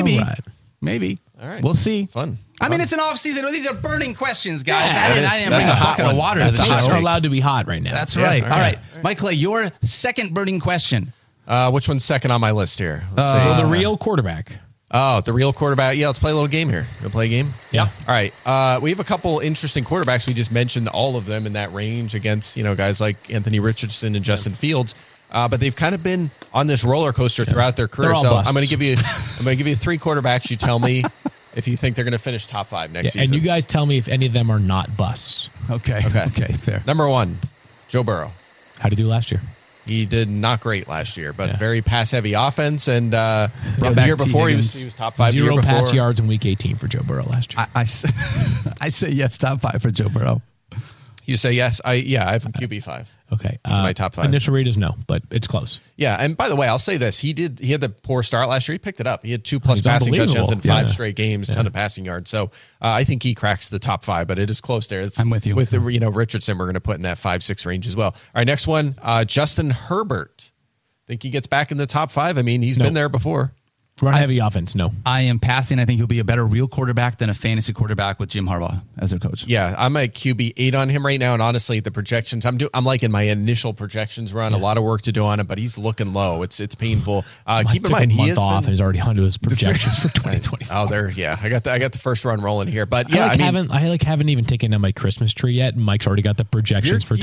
Maybe. All right. We'll see. Fun. I mean, it's an off season. These are burning questions, guys. Yeah, I didn't bring a bucket of water to the Takes show. are allowed to be hot right now. That's right. All right. Mike Clay, your second burning question. Which one's second on my list here? Let's see. The real quarterback. Oh, the real quarterback. Yeah, let's play a little game here. You want to play a game? Yeah. All right. We have a couple interesting quarterbacks. We just mentioned all of them in that range against, guys like Anthony Richardson and Justin Fields. But they've kind of been on this roller coaster throughout their career. So busts. I'm going to give you 3 quarterbacks. You tell me if you think they're going to finish top 5 next season. And you guys tell me if any of them are not busts. Okay, fair. Number 1, Joe Burrow. How'd he do last year? He did not great last year, but very pass-heavy offense. And the back year T. before, he Higgins. was top 5. 0 pass yards in week 18 for Joe Burrow last year. I say yes, top 5 for Joe Burrow. You say yes? I have him QB 5. Okay. He's my top 5. Initial read is no, but it's close. Yeah, and by the way, I'll say this. He had the poor start last year. He picked it up. He had 2+ passing touchdowns in 5 straight games, ton of passing yards. So I think he cracks the top 5, but it is close there. I'm with you. With Richardson, we're going to put in that 5-6 range as well. All right, next one, Justin Herbert. Think he gets back in the top 5? I mean, he's been there before. Run heavy offense, no. I am passing. I think he'll be a better real quarterback than a fantasy quarterback with Jim Harbaugh as their coach. Yeah, I'm at QB 8 on him right now, and honestly, the projections I'm liking my initial projections run. A lot of work to do on him, but he's looking low. It's painful. Keep in mind, he is off, and he's already onto his projections for 2020. Oh, there, yeah. I got the first run rolling here, but I haven't even taken down my Christmas tree yet, and Mike's already got the projections for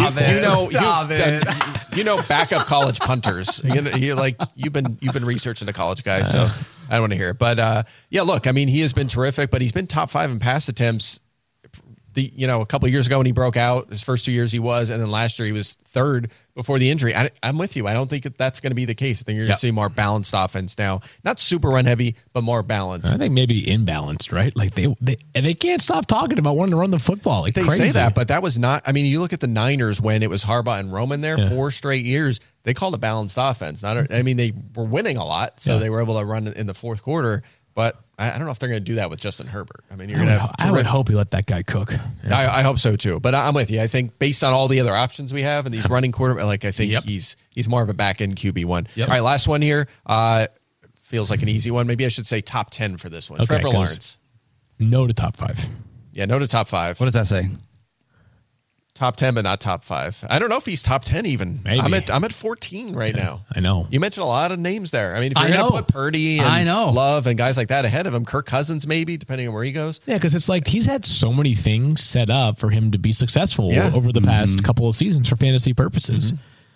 2020. Backup college punters. You've been researching the college guys, so I don't want to hear it. But look, I mean, he has been terrific, but he's been top 5 in pass attempts. A couple of years ago when he broke out, his first 2 years he was, and then last year he was 3rd before the injury. I'm with you. I don't think that's going to be the case. I think you're going to see more balanced offense now. Not super run heavy, but more balanced. I think maybe imbalanced, right? Like they can't stop talking about wanting to run the football. Like they crazy. say that, but that was not. I mean, you look at the Niners when it was Harbaugh and Roman there, 4 straight years. they called a balanced offense. I mean, they were winning a lot, so they were able to run in the fourth quarter. But I don't know if they're going to do that with Justin Herbert. I mean, you're going to have. I would hope you let that guy cook. Yeah. I hope so too. But I'm with you. I think based on all the other options we have and these running quarterbacks, like I think he's more of a back end QB1. All right, last one here. Feels like an easy one. Maybe I should say top 10 for this one. Trevor Lawrence. No to top 5. Yeah, no to top 5. What does that say? Top 10, but not top 5. I don't know if he's top 10 even. Maybe. I'm at 14 right now. I know. You mentioned a lot of names there. I mean, if you're going to put Purdy and Love and guys like that ahead of him, Kirk Cousins maybe, depending on where he goes. Yeah, because it's like he's had so many things set up for him to be successful over the past couple of seasons for fantasy purposes.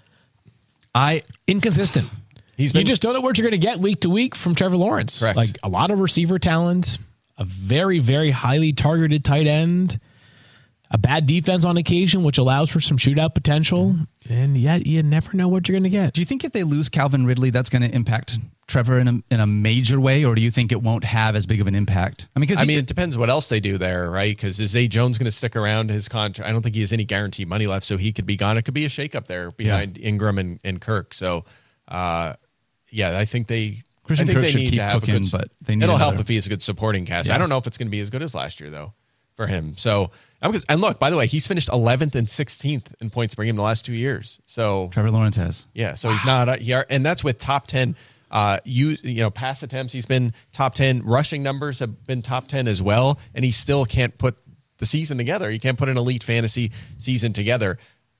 Inconsistent. You just don't know what you're going to get week to week from Trevor Lawrence. Correct. Like a lot of receiver talent, a very, very highly targeted tight end, a bad defense on occasion, which allows for some shootout potential. And yet you never know what you're going to get. Do you think if they lose Calvin Ridley, that's going to impact Trevor in a major way, or do you think it won't have as big of an impact? I mean, it depends what else they do there, right? Because is Zay Jones going to stick around his contract? I don't think he has any guaranteed money left, so he could be gone. It could be a shakeup there behind Ingram and Kirk. So, I think they. Christian I think Kirk they should need keep to have cooking, a good. But they need it'll another. help if he has a good supporting cast. Yeah. I don't know if it's going to be as good as last year though for him. So and look, by the way, he's finished 11th and 16th in points per game the last 2 years. So Trevor Lawrence has. Yeah, so he's not and that's with top 10 pass attempts. He's been top 10. Rushing numbers have been top 10 as well, and he still can't put the season together. He can't put an elite fantasy season together.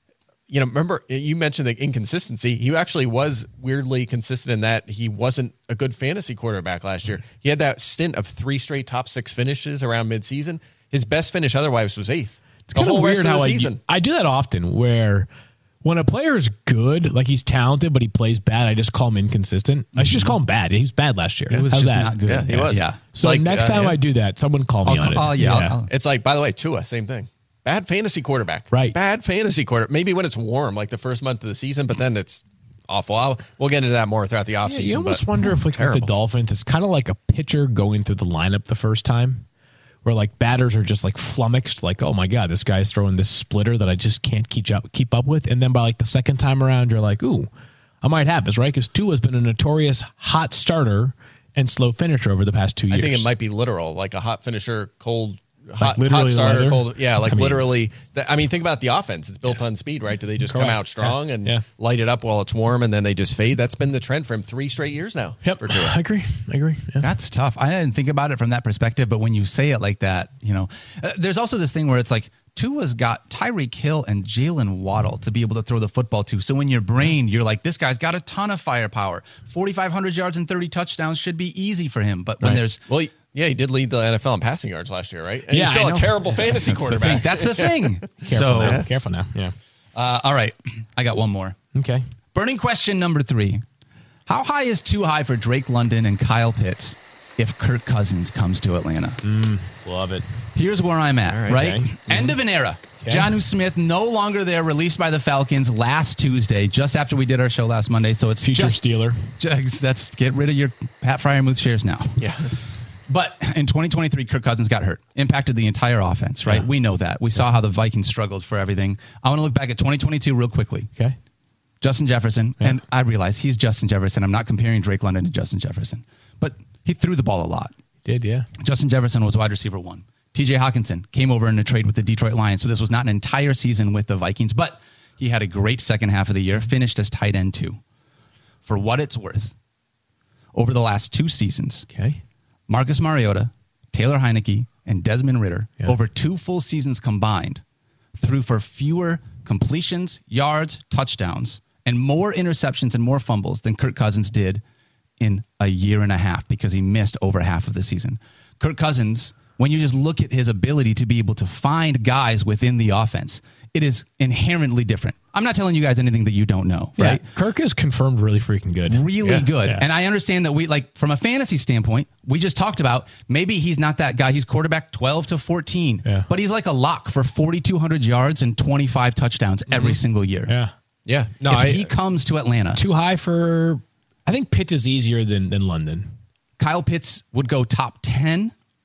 Remember you mentioned the inconsistency. He actually was weirdly consistent in that he wasn't a good fantasy quarterback last year. He had that stint of 3 straight top 6 finishes around midseason. His best finish otherwise was 8th. It's kind of weird how I do that often where when a player is good, like he's talented, but he plays bad, I just call him inconsistent. I should just call him bad. He was bad last year. He was just not good. Yeah, he was. Yeah. So next time I do that, someone call me on it. It's like, by the way, Tua, same thing. Bad fantasy quarterback. Right. Bad fantasy quarterback. Maybe when it's warm, like the first month of the season, but then it's awful. We'll get into that more throughout the offseason. You almost wonder if with the Dolphins, it's kind of like a pitcher going through the lineup the first time where like batters are just like flummoxed, like, oh my God, this guy's throwing this splitter that I just can't keep up with. And then by like the second time around, you're like, ooh, I might have this, right? Because Tua's been a notorious hot starter and slow finisher over the past 2 years. I think it might be literal, like a hot finisher, cold Hot starter, leather? cold. Yeah, literally. Think about the offense. It's built on speed, right? Do they just come out strong and light it up while it's warm and then they just fade? That's been the trend for him 3 straight years now. Yep, I agree. Yeah. That's tough. I didn't think about it from that perspective, but when you say it like that, there's also this thing where it's like Tua's got Tyreek Hill and Jalen Waddle to be able to throw the football to. So in your brain, you're like, this guy's got a ton of firepower. 4,500 yards and 30 touchdowns should be easy for him. But when there's... Yeah, he did lead the NFL in passing yards last year, right? And he's still a terrible fantasy quarterback. That's the thing. Careful now. Yeah. All right. I got one more. Okay. Burning question number 3. How high is too high for Drake London and Kyle Pitts if Kirk Cousins comes to Atlanta? Love it. Here's where I'm at, right? Okay. End of an era. Okay. Jonnu Smith no longer there, released by the Falcons last Tuesday, just after we did our show last Monday. So it's future Steeler. Let's get rid of your Pat Freiermuth shares now. Yeah. But in 2023, Kirk Cousins got hurt, impacted the entire offense, right? Yeah. We know that. We saw how the Vikings struggled for everything. I want to look back at 2022 real quickly. Okay. Justin Jefferson, and I realize he's Justin Jefferson. I'm not comparing Drake London to Justin Jefferson, but he threw the ball a lot. Did, yeah. Justin Jefferson was wide receiver 1. TJ Hawkinson came over in a trade with the Detroit Lions, so this was not an entire season with the Vikings, but he had a great second half of the year, finished as tight end 2. For what it's worth, over the last 2 seasons, Marcus Mariota, Taylor Heineke, and Desmond Ridder, over 2 full seasons combined, threw for fewer completions, yards, touchdowns, and more interceptions and more fumbles than Kirk Cousins did in a year and a half because he missed over half of the season. Kirk Cousins, when you just look at his ability to be able to find guys within the offense, it is inherently different. I'm not telling you guys anything that you don't know, right? Kirk is confirmed really freaking good. Really good. Yeah. And I understand that we, like, from a fantasy standpoint, we just talked about maybe he's not that guy. He's quarterback 12 to 14, but he's like a lock for 4,200 yards and 25 touchdowns every single year. Yeah. No, if he comes to Atlanta. Too high for, I think Pitts is easier than London. Kyle Pitts would go top 10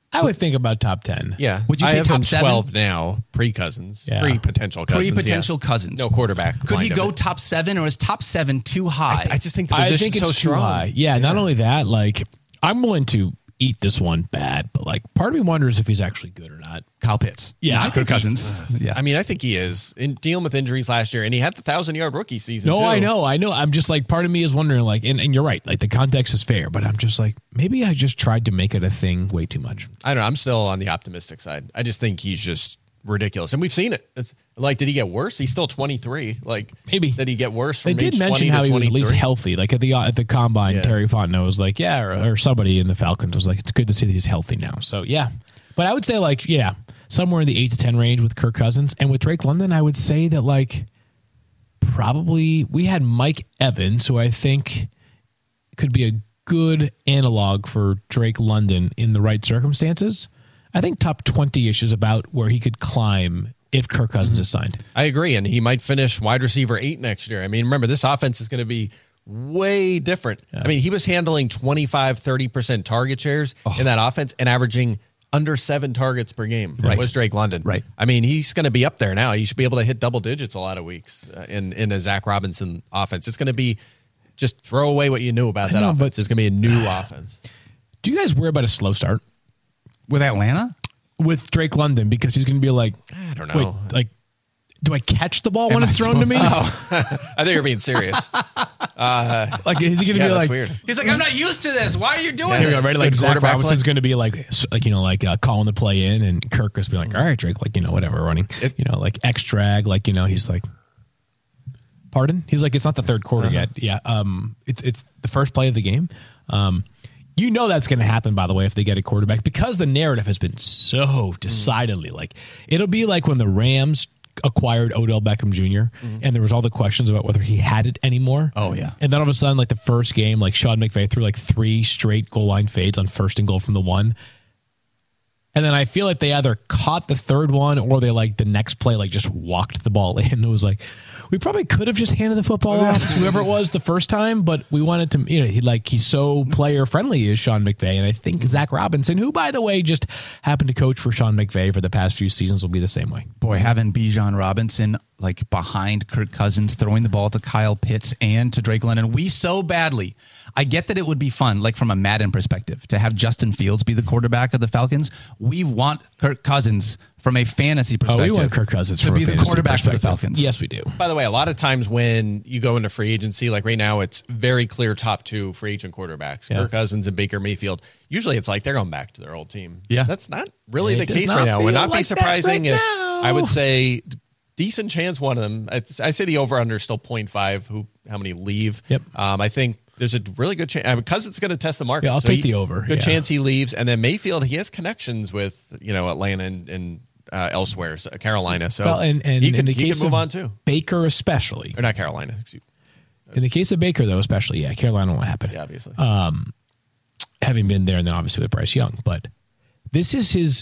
I would think about top 10. Yeah. Would you I say have top him 7? 12 now, pre-Cousins, Yeah. pre-potential Cousins. Pre-potential Cousins. No quarterback. Could he mind of go it. top 7, or is top 7 too high? I just think the I position's think it's so too strong. high. Yeah, not only that, like, I'm willing to eat this one bad, but like, part of me wonders if he's actually good or not. Kyle Pitts. Yeah, I Not think Kirk Cousins. Yeah. I mean, I think he is dealing with injuries last year, and he had the 1,000-yard rookie season. No, too. I know. I'm just like, part of me is wondering, like, and you're right, like the context is fair, but I'm just like, maybe I just tried to make it a thing way too much. I don't know. I'm still on the optimistic side. I just think he's just ridiculous, and we've seen it. It's like, did he get worse? He's still 23. Like, Maybe. did he get worse from They age did 20 mention to how he was at 23? least healthy. Like at the combine, Yeah. Terry Fontenot was like, yeah, or somebody in the Falcons was like, it's good to see that he's healthy now. So yeah, but I would say like, yeah, somewhere in the 8 to 10 range with Kirk Cousins, and with Drake London, I would say that like probably we had Mike Evans, who I think could be a good analog for Drake London in the right circumstances. I think top 20-ish is about where he could climb if Kirk Cousins is signed. I agree, and he might finish wide receiver 8 next year. I mean, remember, this offense is going to be way different. I mean, he was handling 25-30% target shares in that offense and averaging under 7 targets per game. That was Drake London. Right. I mean, he's going to be up there now. He should be able to hit double digits a lot of weeks in a Zach Robinson offense. It's going to be just throw away what you knew about that offense. It's going to be a new offense. Do you guys worry about a slow start With Atlanta? with Drake London, because he's going to be like, I don't know. wait, like, do I catch the ball when Am it's I thrown to me? supposed I think you're being serious. Like, is he going to Yeah, be that's like, weird. He's like, I'm not used to this. Why are you doing here we go, this? ready? Like Good Zach quarterback Robinson's play. going to be like calling the play in, and Kirk is be like, all right, Drake, like, whatever, running, like X drag, like, he's like, pardon? He's like, it's not the third quarter yet. Yeah. It's the first play of the game. That's going to happen, by the way, if they get a quarterback, because the narrative has been so decidedly like, it'll be like when the Rams acquired Odell Beckham Jr. And there was all the questions about whether he had it anymore. Oh, yeah. And then all of a sudden, like the first game, like Sean McVay threw like 3 straight goal line fades on 1st and goal from the 1. And then I feel like they either caught the third one, or they like the next play, like just walked the ball in. It was like, we probably could have just handed the football off to whoever it was the first time, but we wanted to, he's so player friendly is Sean McVay. And I think Zach Robinson, who by the way, just happened to coach for Sean McVay for the past few seasons, will be the same way. Boy, having Bijan Robinson like behind Kirk Cousins, throwing the ball to Kyle Pitts and to Drake London, we so badly. I get that it would be fun, like from a Madden perspective, to have Justin Fields be the quarterback of the Falcons. We want Kirk Cousins from a fantasy perspective. We want Kirk Cousins to from be a the fantasy quarterback for the perspective. Falcons. Yes, we do. By the way, a lot of times when you go into free agency, like right now, it's very clear top 2 free agent quarterbacks, Kirk Cousins and Baker Mayfield. Usually it's like they're going back to their old team. Yeah. That's not really It the does case not right now. Would feel not be like that surprising right if now. I would say decent chance one of them. I say the over-under is still 0.5. How many leave? Yep. I think there's a really good chance because it's going to test the market. Yeah, I'll take the over. Good Yeah. chance he leaves, and then Mayfield, he has connections with Atlanta and elsewhere, so Carolina. So Well, and he in can the case move of on too, Baker especially. or not Carolina. Excuse me. In the case of Baker, though, especially, Carolina won't happen. Yeah, obviously. Having been there, and then obviously with Bryce Young. But this is his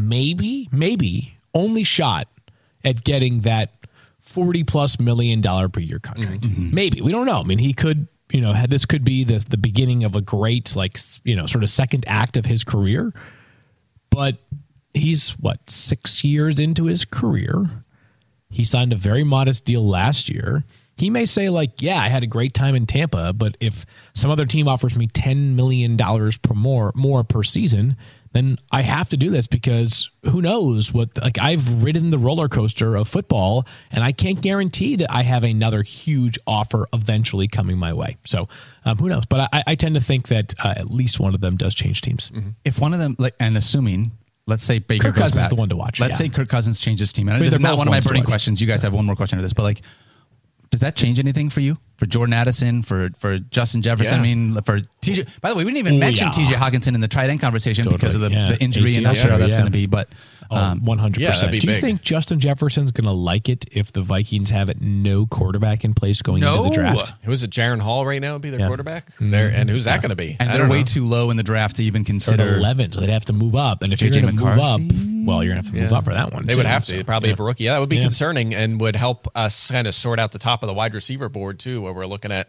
maybe only shot at getting that $40+ million per year contract. Maybe. We don't know. I mean, he could, this could be the beginning of a great, sort of second act of his career. But he's 6 years into his career. He signed a very modest deal last year. He may say I had a great time in Tampa, but if some other team offers me $10 million more per season, then I have to do this, because who knows what, I've ridden the roller coaster of football, and I can't guarantee that I have another huge offer eventually coming my way. So who knows? But I tend to think that at least one of them does change teams. If one of them, and assuming, let's say Baker Kirk goes Cousins back, is the one to watch. Let's say Kirk Cousins changes team. And this they're is not both one of my ones to burning watch. questions. You guys have one more question to this, but does that change anything for you? For Jordan Addison, for Justin Jefferson? Yeah. I mean, for TJ. By the way, we didn't even mention TJ Hawkinson in the tight end conversation because of the injury, and not sure how that's going to be. But 100%. Yeah, that'd be Do you big. think Justin Jefferson's going to like it if the Vikings have no quarterback in place going into the draft? Who's it? Jaron Hall right now would be their quarterback. There, and who's that going to be? and I they're don't way know. too low in the draft to even They're consider. at 11, so they'd have to move up. And if you're JJ going to move up, McCarthy? well, you're going to have to move up for that one. They too, would have to. so, They'd probably yeah. have a rookie. Yeah, that would be Yeah. concerning and would help us kind of sort out the top of the wide receiver board too, where we're looking at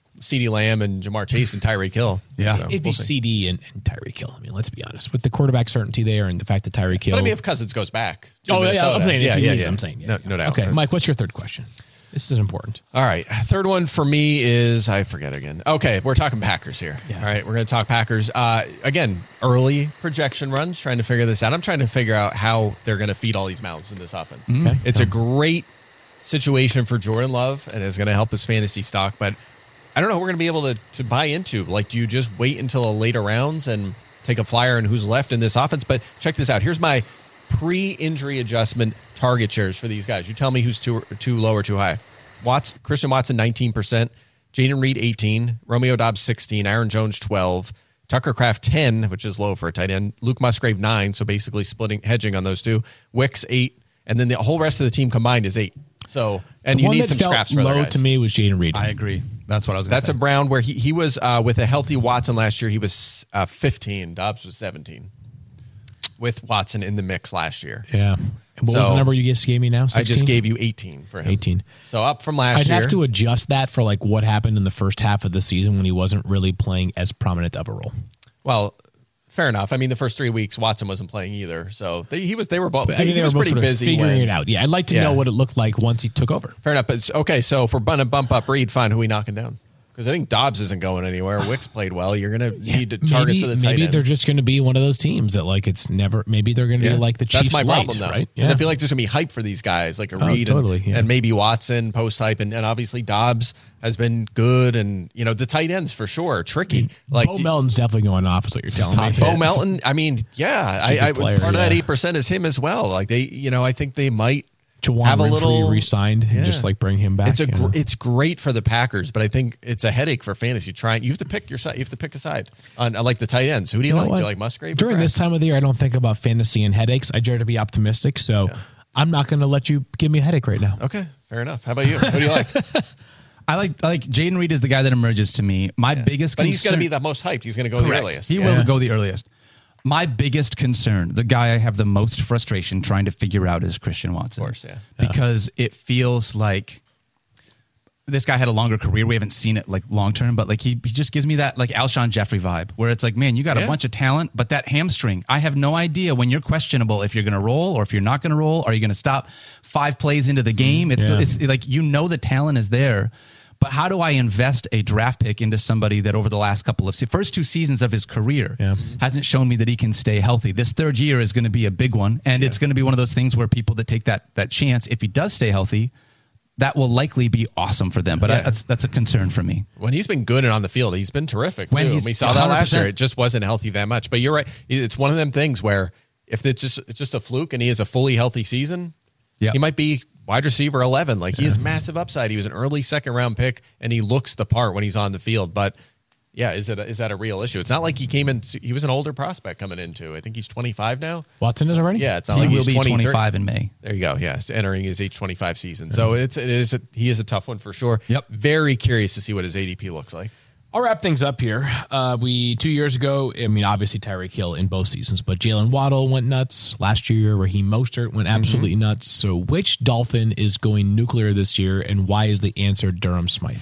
CeeDee Lamb and Jamar Chase and Tyreek Hill. Yeah. So, It'd be we'll see. CD and Tyreek Hill. I mean, let's be honest. With the quarterback certainty there and the fact that Tyreek Hill. But I mean, if Cousins goes back to I'm Minnesota. saying. Yeah, if he yeah, leaves, yeah. I'm saying. Yeah, No doubt. Okay, Mike, what's your third question? This is important. All right. Third one for me is, I forget again. Okay, we're talking Packers here. Yeah. All right, we're going to talk Packers. Again, early projection runs, trying to figure this out. I'm trying to figure out how they're going to feed all these mouths in this offense. Okay. It's a great situation for Jordan Love, and it's going to help his fantasy stock, but I don't know what we're going to be able to buy into. Like, do you just wait until the later rounds and take a flyer on who's left in this offense? But check this out. Here's my pre-injury adjustment target shares for these guys. You tell me who's too low or too high. Christian Watson, 19%. Jaden Reed, 18. Romeo Doubs, 16. Aaron Jones, 12. Tucker Kraft, 10, which is low for a tight end. Luke Musgrave, 9, so basically hedging on those two. Wicks, 8. And then the whole rest of the team combined is 8. So, and The you one need that some felt scraps for low other guys. to me was Jaden Reed. I agree. That's what I was going to That's say. a Brown where he was with a healthy Watson last year. He was 15. Dobbs was 17 with Watson in the mix last year. Yeah. And what was So, the number you just gave me now? 16? I just gave you 18 for him. 18. So up from last I'd year. have to adjust that for like what happened in the first half of the season when he wasn't really playing as prominent of a role. Well, fair enough. I mean, the first 3 weeks Watson wasn't playing either, so they were both. But, I mean, he they was were both pretty sort of busy figuring it out. Yeah, I'd like to know what it looked like once he took over. Fair enough. But okay, so if we're going to bump up Reed, fine. Who are we knocking down? Because I think Dobbs isn't going anywhere. Wicks played well. You're going to need to targets for the tight Maybe ends. they're just going to be one of those teams that like it's never. Maybe they're going to be like the Chiefs. That's my light, problem, though. right? Because I feel like there's going to be hype for these guys, like a Reed and maybe Watson post hype, and obviously Dobbs has been good, and the tight ends for sure tricky. Like Bo Melton's definitely going off. Is what you're telling me. Bo Melton. I mean, I player, part of that 8% is him as well. Like I think they might. Jawan have a Winfrey little re-signed and just like bring him back. It's great for the Packers, but I think it's a headache for fantasy. You have to pick your side. You have to pick a side on like the tight ends. Who do you like? Do you like Musgrave? During this time of the year, I don't think about fantasy and headaches. I dare to be optimistic, so I'm not going to let you give me a headache right now. Okay, fair enough. How about you? Who do you like? I like Jaden Reed is the guy that emerges to me. My biggest but concern, he's going to be the most hyped. He's going to go the earliest. He will go the earliest. My biggest concern, the guy I have the most frustration trying to figure out is Christian Watson. Of course, yeah. Because it feels like this guy had a longer career. We haven't seen it like long term, but like he just gives me that like Alshon Jeffrey vibe where it's like, man, you got a bunch of talent, but that hamstring, I have no idea when you're questionable if you're going to roll or if you're not going to roll. Are you going to stop 5 plays into the game? It's like, the talent is there. But how do I invest a draft pick into somebody that over the last first 2 seasons of his career hasn't shown me that he can stay healthy? This third year is going to be a big one. And it's going to be one of those things where people that take that chance, if he does stay healthy, that will likely be awesome for them. But that's a concern for me. When he's been good and on the field, he's been terrific. We saw 100%. that last year. It just wasn't healthy that much. But you're right. It's one of them things where if it's just a fluke and he has a fully healthy season, he might be wide receiver 11. Like he has massive upside. He was an early second round pick and he looks the part when he's on the field. But is that a real issue? It's not like he was an older prospect coming into. I think he's 25 now. Watson is already? Yeah, it's not He like will he's be 23. 25 in May. There you go. Yes, entering his age 25 season. So he is a tough one for sure. Yep. Very curious to see what his ADP looks like. I'll wrap things up here. 2 years ago, I mean, obviously Tyreek Hill in both seasons, but Jalen Waddle went nuts last year. Raheem Mostert went absolutely nuts. So which Dolphin is going nuclear this year, and why is the answer Durham Smythe?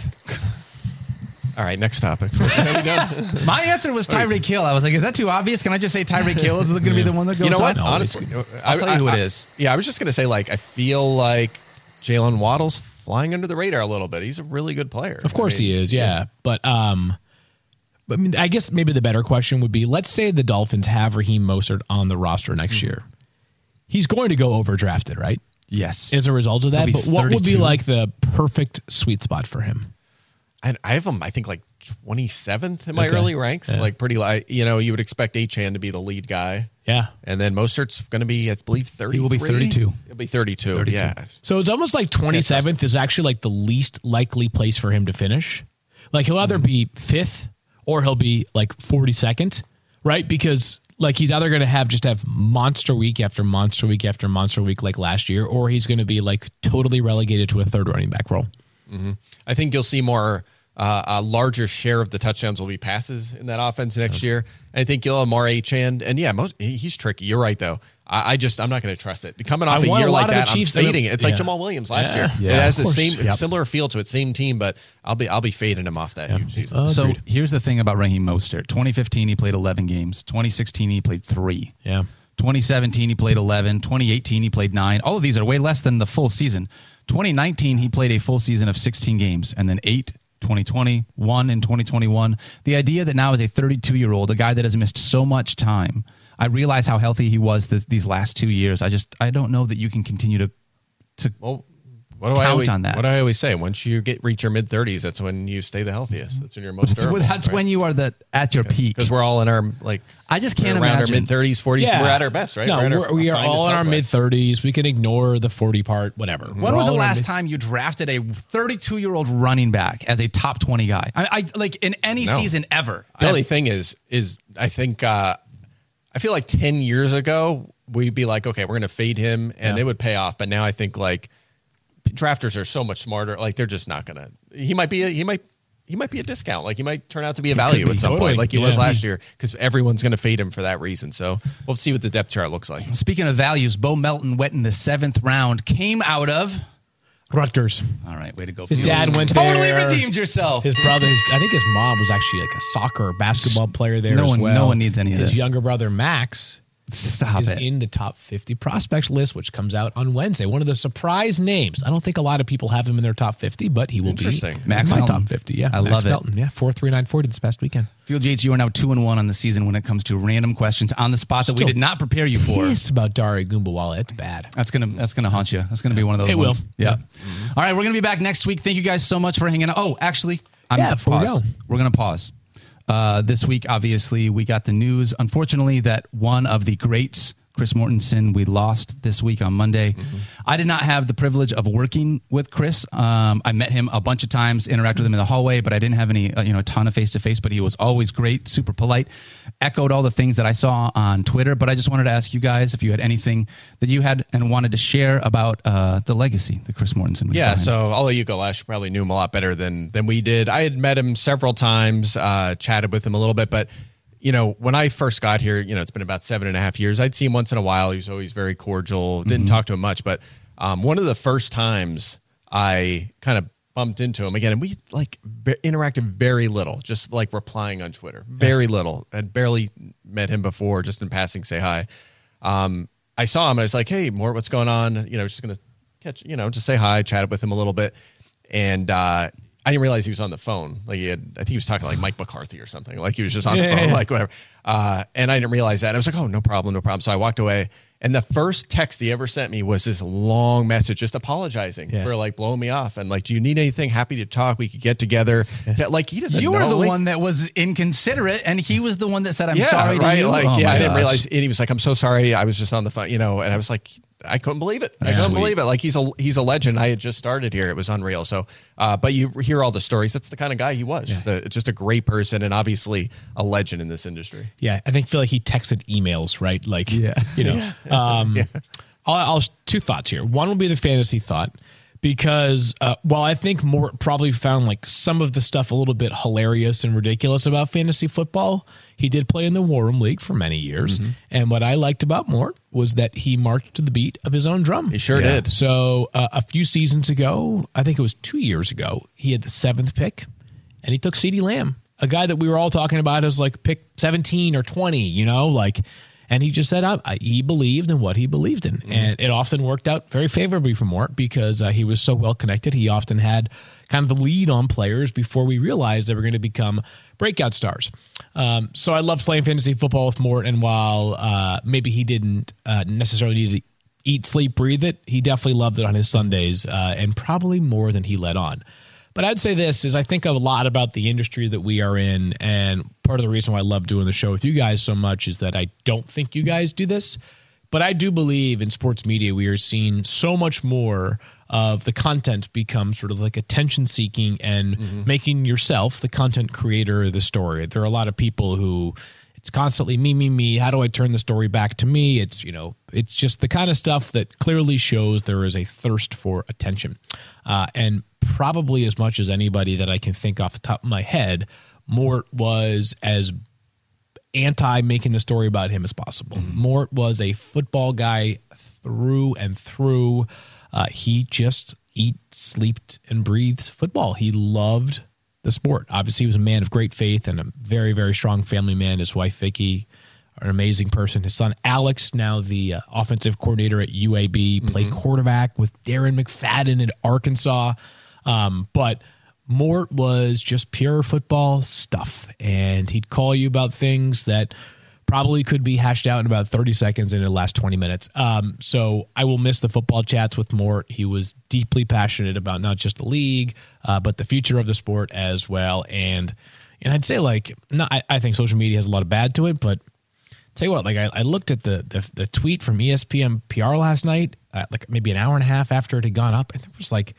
All right, next topic. My answer was Tyreek Hill. I was like, is that too obvious? Can I just say Tyreek Hill is going to be the one that goes You know what? on? Honestly, I'll tell you who it is. Yeah, I was just going to say, I feel like Jalen Waddle's flying under the radar a little bit. He's a really good player. Of course he is, yeah. But I mean, I guess maybe the better question would be, let's say the Dolphins have Raheem Mostert on the roster next year. He's going to go overdrafted, right? Yes. As a result of that. He'll But be what would be 32. like the perfect sweet spot for him? I have him, I think, 27th in my Okay. early ranks. Yeah. Pretty light. You would expect Achane to be the lead guy. Yeah. And then Mostert's going to be, I believe, 33. He will be 32. He'll be 32. Yeah. So it's almost like 27th is actually like the least likely place for him to finish. Like he'll either be 5th or he'll be like 42nd, right? Because like he's either going to have monster week after monster week after monster week like last year, or he's going to be like totally relegated to a third running back role. I think you'll see more, a larger share of the touchdowns will be passes in that offense next year. I think you'll have more Achane. And yeah, he's tricky. You're right, though. I'm not going to trust it. Coming off a want year a lot like of the that, I'm Chiefs fading it. It's like yeah. Jamal Williams last Yeah. year. Yeah, It has the of course. same Yep. similar feel to it, same team, but I'll be fading him off that huge season. So Agreed. here's the thing about Raheem Mostert. 2015, he played 11 games. 2016, he played 3. Yeah. 2017, he played 11. 2018, he played 9. All of these are way less than the full season. 2019, he played a full season of 16 games, and then 8, 2020, 1 in 2021. The idea that now as a 32-year-old, a guy that has missed so much time, I realize how healthy he was these last 2 years. I don't know that you can continue to Well, what do count on that. What do I always say? Once you reach your mid-30s, that's when you stay the healthiest. That's when you're most durable. That's when you are at your peak. Because we're all in our I just can't around imagine. our mid-30s, 40s. Yeah. We're at our best, right? No, we are finest all in our Southwest. mid-30s. We can ignore the 40 part, whatever. When was the last time you drafted a 32-year-old running back as a top 20 guy? I like in any No. season ever. The only thing is I think I feel like 10 years ago we'd be like, okay, we're going to fade him, and it would pay off. But now I think like drafters are so much smarter. Like they're just not going to. He might be a discount. Like he might turn out to be a value be, at some totally. point, like he was Yeah. last year, because everyone's going to fade him for that reason. So we'll see what the depth chart looks like. Speaking of values, Bo Melton went in the 7th round, came out of. Rutgers. All right, way to go. His dad went totally there. redeemed yourself. His brother, I think his mom was actually like a soccer or basketball player there No as one- well. no one needs any of his this. younger brother, Max, Stop is it. in the top 50 prospects list, which comes out on Wednesday. One of the surprise names. I don't think a lot of people have him in their top 50, but he will be Interesting. Max in my Melton. top 50. Yeah, I Max love it. Melton. Yeah, 4.3940 this past weekend. Field Yates, you are now 2-1 on the season when it comes to random questions on the spot that we Still did not prepare you for. Yes, about Dari Gumbawala. It's bad. That's gonna haunt you. That's gonna be one of those It will. ones. Yeah. All right, we're gonna be back next week. Thank you guys so much for hanging out. Oh, actually, I'm gonna before we pause. go. We're gonna pause. This week, obviously, we got the news, unfortunately, that one of the greats, Chris Mortensen, we lost this week on Monday. I did not have the privilege of working with Chris. I met him a bunch of times, interacted with him in the hallway, but I didn't have any, a ton of face-to-face, but he was always great, super polite, echoed all the things that I saw on Twitter. But I just wanted to ask you guys if you had anything that you had and wanted to share about the legacy that Chris Mortensen was Yeah, behind. so I'll let you go last. You probably knew him a lot better than we did. I had met him several times, chatted with him a little bit, but when I first got here, it's been about 7.5 years. I'd see him once in a while. He was always very cordial. Didn't talk to him much, but one of the first times I kind of bumped into him again, and we interacted very little, just like replying on Twitter, very little. I'd barely met him before, just in passing, say hi. I saw him. I was like, "Hey, Mort, what's going on?" Just gonna catch, just say hi. Chatted with him a little bit, and I didn't realize he was on the phone. I think he was talking to like Mike McCarthy or something. Like he was just on the phone, like whatever. And I didn't realize that. I was like, "Oh, no problem." So I walked away. And the first text he ever sent me was this long message, just apologizing for blowing me off. And do you need anything? Happy to talk. We could get together. He doesn't. You know. were the one that was inconsiderate, and he was the one that said, "I'm Yeah, sorry." right. To you. I Oh, my didn't gosh. realize. And he was like, "I'm so sorry. I was just on the phone." And I was like, I couldn't believe it. I couldn't believe it. He's a legend. I had just started here. It was unreal. So, but you hear all the stories. That's the kind of guy he was. Just a great person, and obviously a legend in this industry. Yeah, I feel like he texted emails, right? I'll two thoughts here. One will be the fantasy thought, because while I think Mort probably found some of the stuff a little bit hilarious and ridiculous about fantasy football, he did play in the War Room League for many years. And what I liked about Mort was that he marched to the beat of his own drum. He sure did. So a few seasons ago, I think it was 2 years ago, he had the 7th pick, and he took CeeDee Lamb, a guy that we were all talking about as pick 17 or 20, and he just said he believed in what he believed in. And it often worked out very favorably for Mort because he was so well connected. He often had kind of the lead on players before we realized they were going to become breakout stars. So I loved playing fantasy football with Mort. And while maybe he didn't necessarily need to eat, sleep, breathe it, he definitely loved it on his Sundays, and probably more than he let on. But I'd say this is I think a lot about the industry that we are in, and part of the reason why I love doing the show with you guys so much is that I don't think you guys do this, but I do believe in sports media we are seeing so much more of the content become sort of attention-seeking and making yourself the content creator of the story. There are a lot of people who it's constantly me. How do I turn the story back to me? It's, it's just the kind of stuff that clearly shows there is a thirst for attention. And probably as much as anybody that I can think off the top of my head, Mort was as anti making the story about him as possible. Mort was a football guy through and through. He just slept, and breathed football. He loved the sport. Obviously, he was a man of great faith and a very, very strong family man. His wife, Vicky, an amazing person. His son, Alex, now the offensive coordinator at UAB, played quarterback with Darren McFadden at Arkansas. But Mort was just pure football stuff, and he'd call you about things that probably could be hashed out in about 30 seconds in the last 20 minutes. So I will miss the football chats with Mort. He was deeply passionate about not just the league, but the future of the sport as well. And I'd say, like, I think social media has a lot of bad to it, but tell you what, like, I looked at the tweet from ESPN PR last night, like maybe an hour and a half after it had gone up, and there was like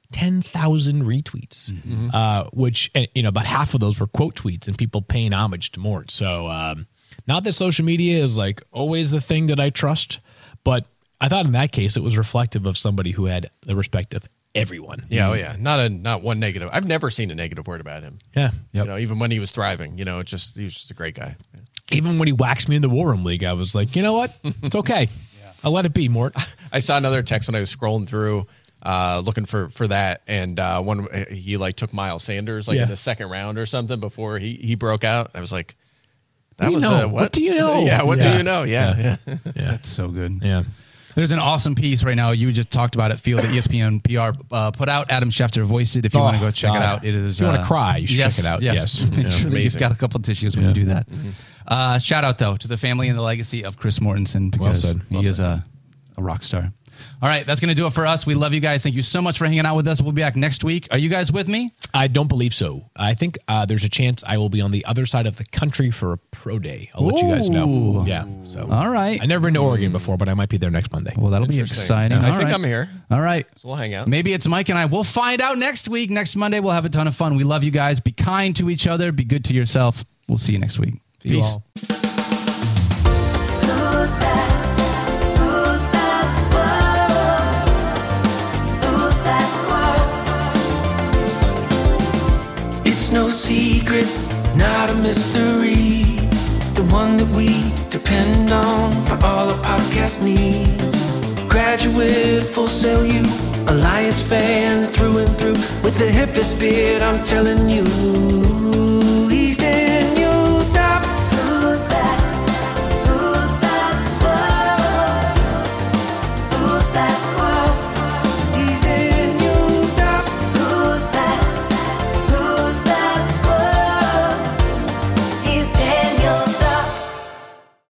10,000 retweets, which, about half of those were quote tweets and people paying homage to Mort. So, not that social media is like always the thing that I trust, but I thought in that case it was reflective of somebody who had the respect of everyone. Yeah, oh yeah. Not one negative. I've never seen a negative word about him. Yeah. Yep. Even when he was thriving, he was just a great guy. Yeah. Even when he waxed me in the War Room League, I was like, you know what? It's okay. I'll let it be, Mort. I saw another text when I was scrolling through looking for that, and one he like took Miles Sanders in the second round or something before he broke out. I was like, what do you know? Yeah, what do you know? Yeah. That's so good. Yeah. There's an awesome piece right now. You just talked about it. Field that ESPN PR put out. Adam Schefter voiced it. If you want to go check it out, it is. If you want to cry, you should check it out. Yes. Make sure that you've got a couple of tissues when you do that. Shout out though to the family and the legacy of Chris Mortensen, because he is a rock star. All right, that's going to do it for us. We love you guys. Thank you so much for hanging out with us. We'll be back next week. Are you guys with me? I don't believe so. I think there's a chance I will be on the other side of the country for a pro day. I'll let you guys know. Yeah. So all right. I've never been to Oregon before, but I might be there next Monday. Well, that'll be exciting. I think I'm here. All right. So we'll hang out. Maybe it's Mike and I. We'll find out next week. Next Monday, we'll have a ton of fun. We love you guys. Be kind to each other. Be good to yourself. We'll see you next week. Peace. No secret, not a mystery. The one that we depend on for all our podcast needs. Graduate, Full Sail U, Alliance fan through and through. With the hippest beard, I'm telling you, he's 10 years